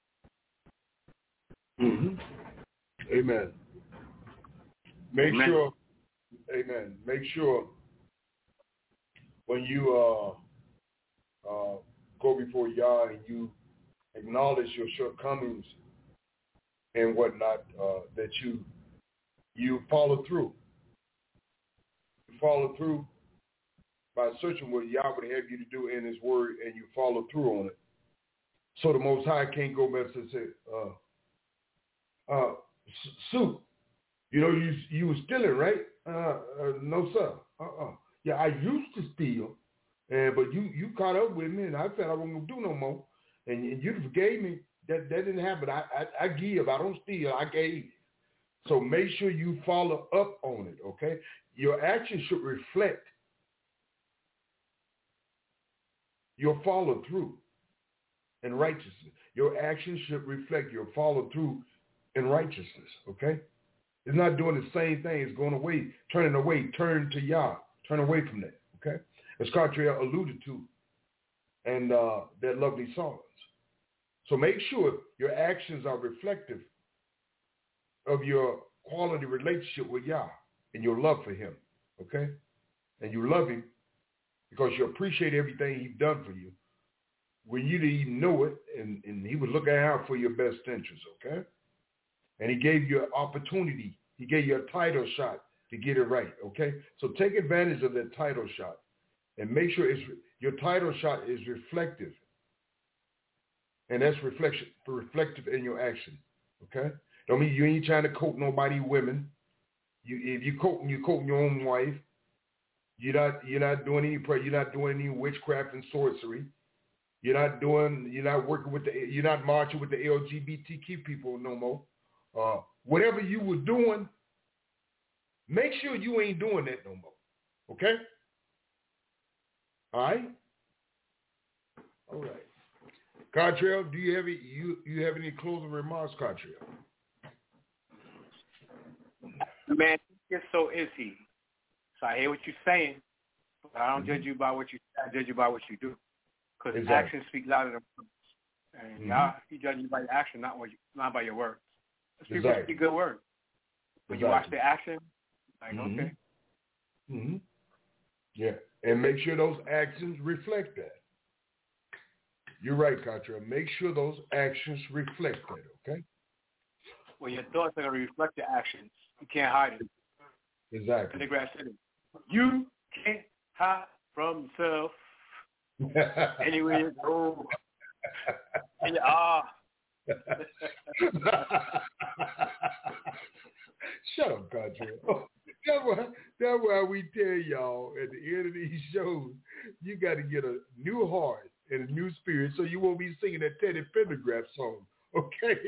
S2: Mm-hmm. Amen. Make
S3: Amen.
S2: sure, amen. Make sure when you uh, uh, go before Yah and you acknowledge your shortcomings and whatnot, uh, that you you follow through. You follow through by searching what Yah would have you to do in His Word, and you follow through on it. So the Most High can't go back and say, uh, uh, Sue, you know, you you were stealing, right? Uh, uh, no, sir. Uh-uh. Yeah, I used to steal, and but you, you caught up with me, and I said I wasn't going to do no more, and, and you forgave me. That that didn't happen. I, I, I give. I don't steal. I gave. So make sure you follow up on it, okay? Your actions should reflect your follow through in righteousness. Your actions should reflect your follow through in righteousness, okay? It's not doing the same thing. It's going away, turning away, turn to Yah, turn away from that, okay? As Cartier alluded to, and uh, that lovely songs. So make sure your actions are reflective of your quality relationship with Yah and your love for Him, okay? And you love Him because you appreciate everything He's done for you when you didn't even know it, and, and He was looking out for your best interests, okay? And He gave you an opportunity. He gave you a title shot to get it right, okay? So take advantage of that title shot and make sure it's, your title shot is reflective. And that's reflection, reflective in your action, okay? Don't mean you ain't trying to coat nobody women. You, if you coating, you coating your own wife. You're not, you're not doing any, you're not doing any witchcraft and sorcery. You're not doing, you're not working with the, you're not marching with the L G B T Q people no more. Uh, whatever you were doing, make sure you ain't doing that no more. Okay? All right? All right. Cartrell, do you have any, you, you have any closing remarks, Cartrell?
S3: Man, it's so iffy. So I hear what you're saying, but I don't mm-hmm. judge you by what you I judge you by what you do. Because exactly. actions speak louder than words. And mm-hmm. Yah, He judges you by your action, not what you, not by your words. People exactly. speak good words. When exactly. you watch the action, like, mm-hmm. okay.
S2: Mm-hmm. Yeah, and make sure those actions reflect that. You're right, Cartrell. Make sure those actions reflect that, okay?
S3: Well, your thoughts are going to reflect your actions. You can't hide it.
S2: Exactly.
S3: You can't hide from yourself. Anywhere you go. And you are.
S2: Shut up, Cartrell. That's why, that's why we tell y'all at the end of these shows, you got to get a new heart and a new spirit so you won't be singing that Teddy Pendergrass song, okay?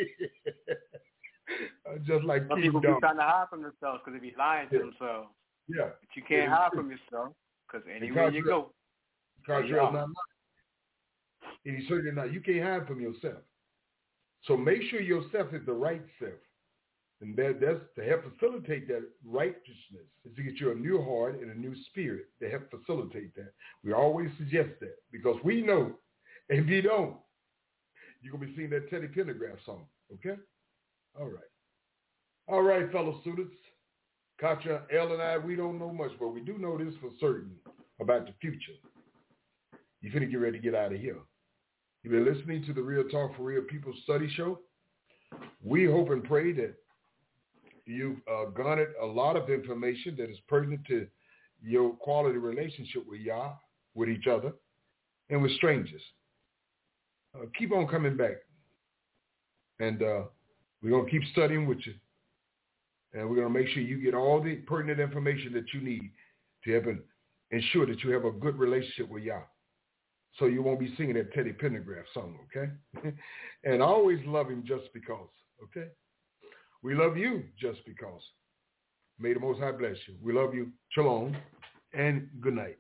S2: Just like
S3: some people be trying to hide from themselves because they be lying to yeah. themselves.
S2: Yeah.
S3: But you can't hide from yourself because anywhere you go.
S2: Cartrell's not lying. And he's certainly not. You can't hide from yourself. So make sure yourself is the right self. And that, that's to help facilitate that righteousness is to get you a new heart and a new spirit to help facilitate that. We always suggest that because we know if you don't, you're going to be singing that Teddy Pendergrass song. Okay? All right. All right, fellow students. Katya, L, and I, we don't know much, but we do know this for certain about the future. You finna get ready to get out of here. You've been listening to the Real Talk for Real People Study Show. We hope and pray that you've uh, garnered a lot of information that is pertinent to your quality relationship with Yah, with each other, and with strangers. Uh, keep on coming back. And uh, we're going to keep studying with you. And we're going to make sure you get all the pertinent information that you need to help ensure that you have a good relationship with Yah. So you won't be singing that Teddy Pendergrass song, okay? And always love him just because, okay? We love you just because. May the Most High bless you. We love you. Shalom and good night.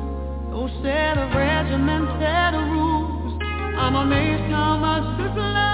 S4: I'm amazed how much this love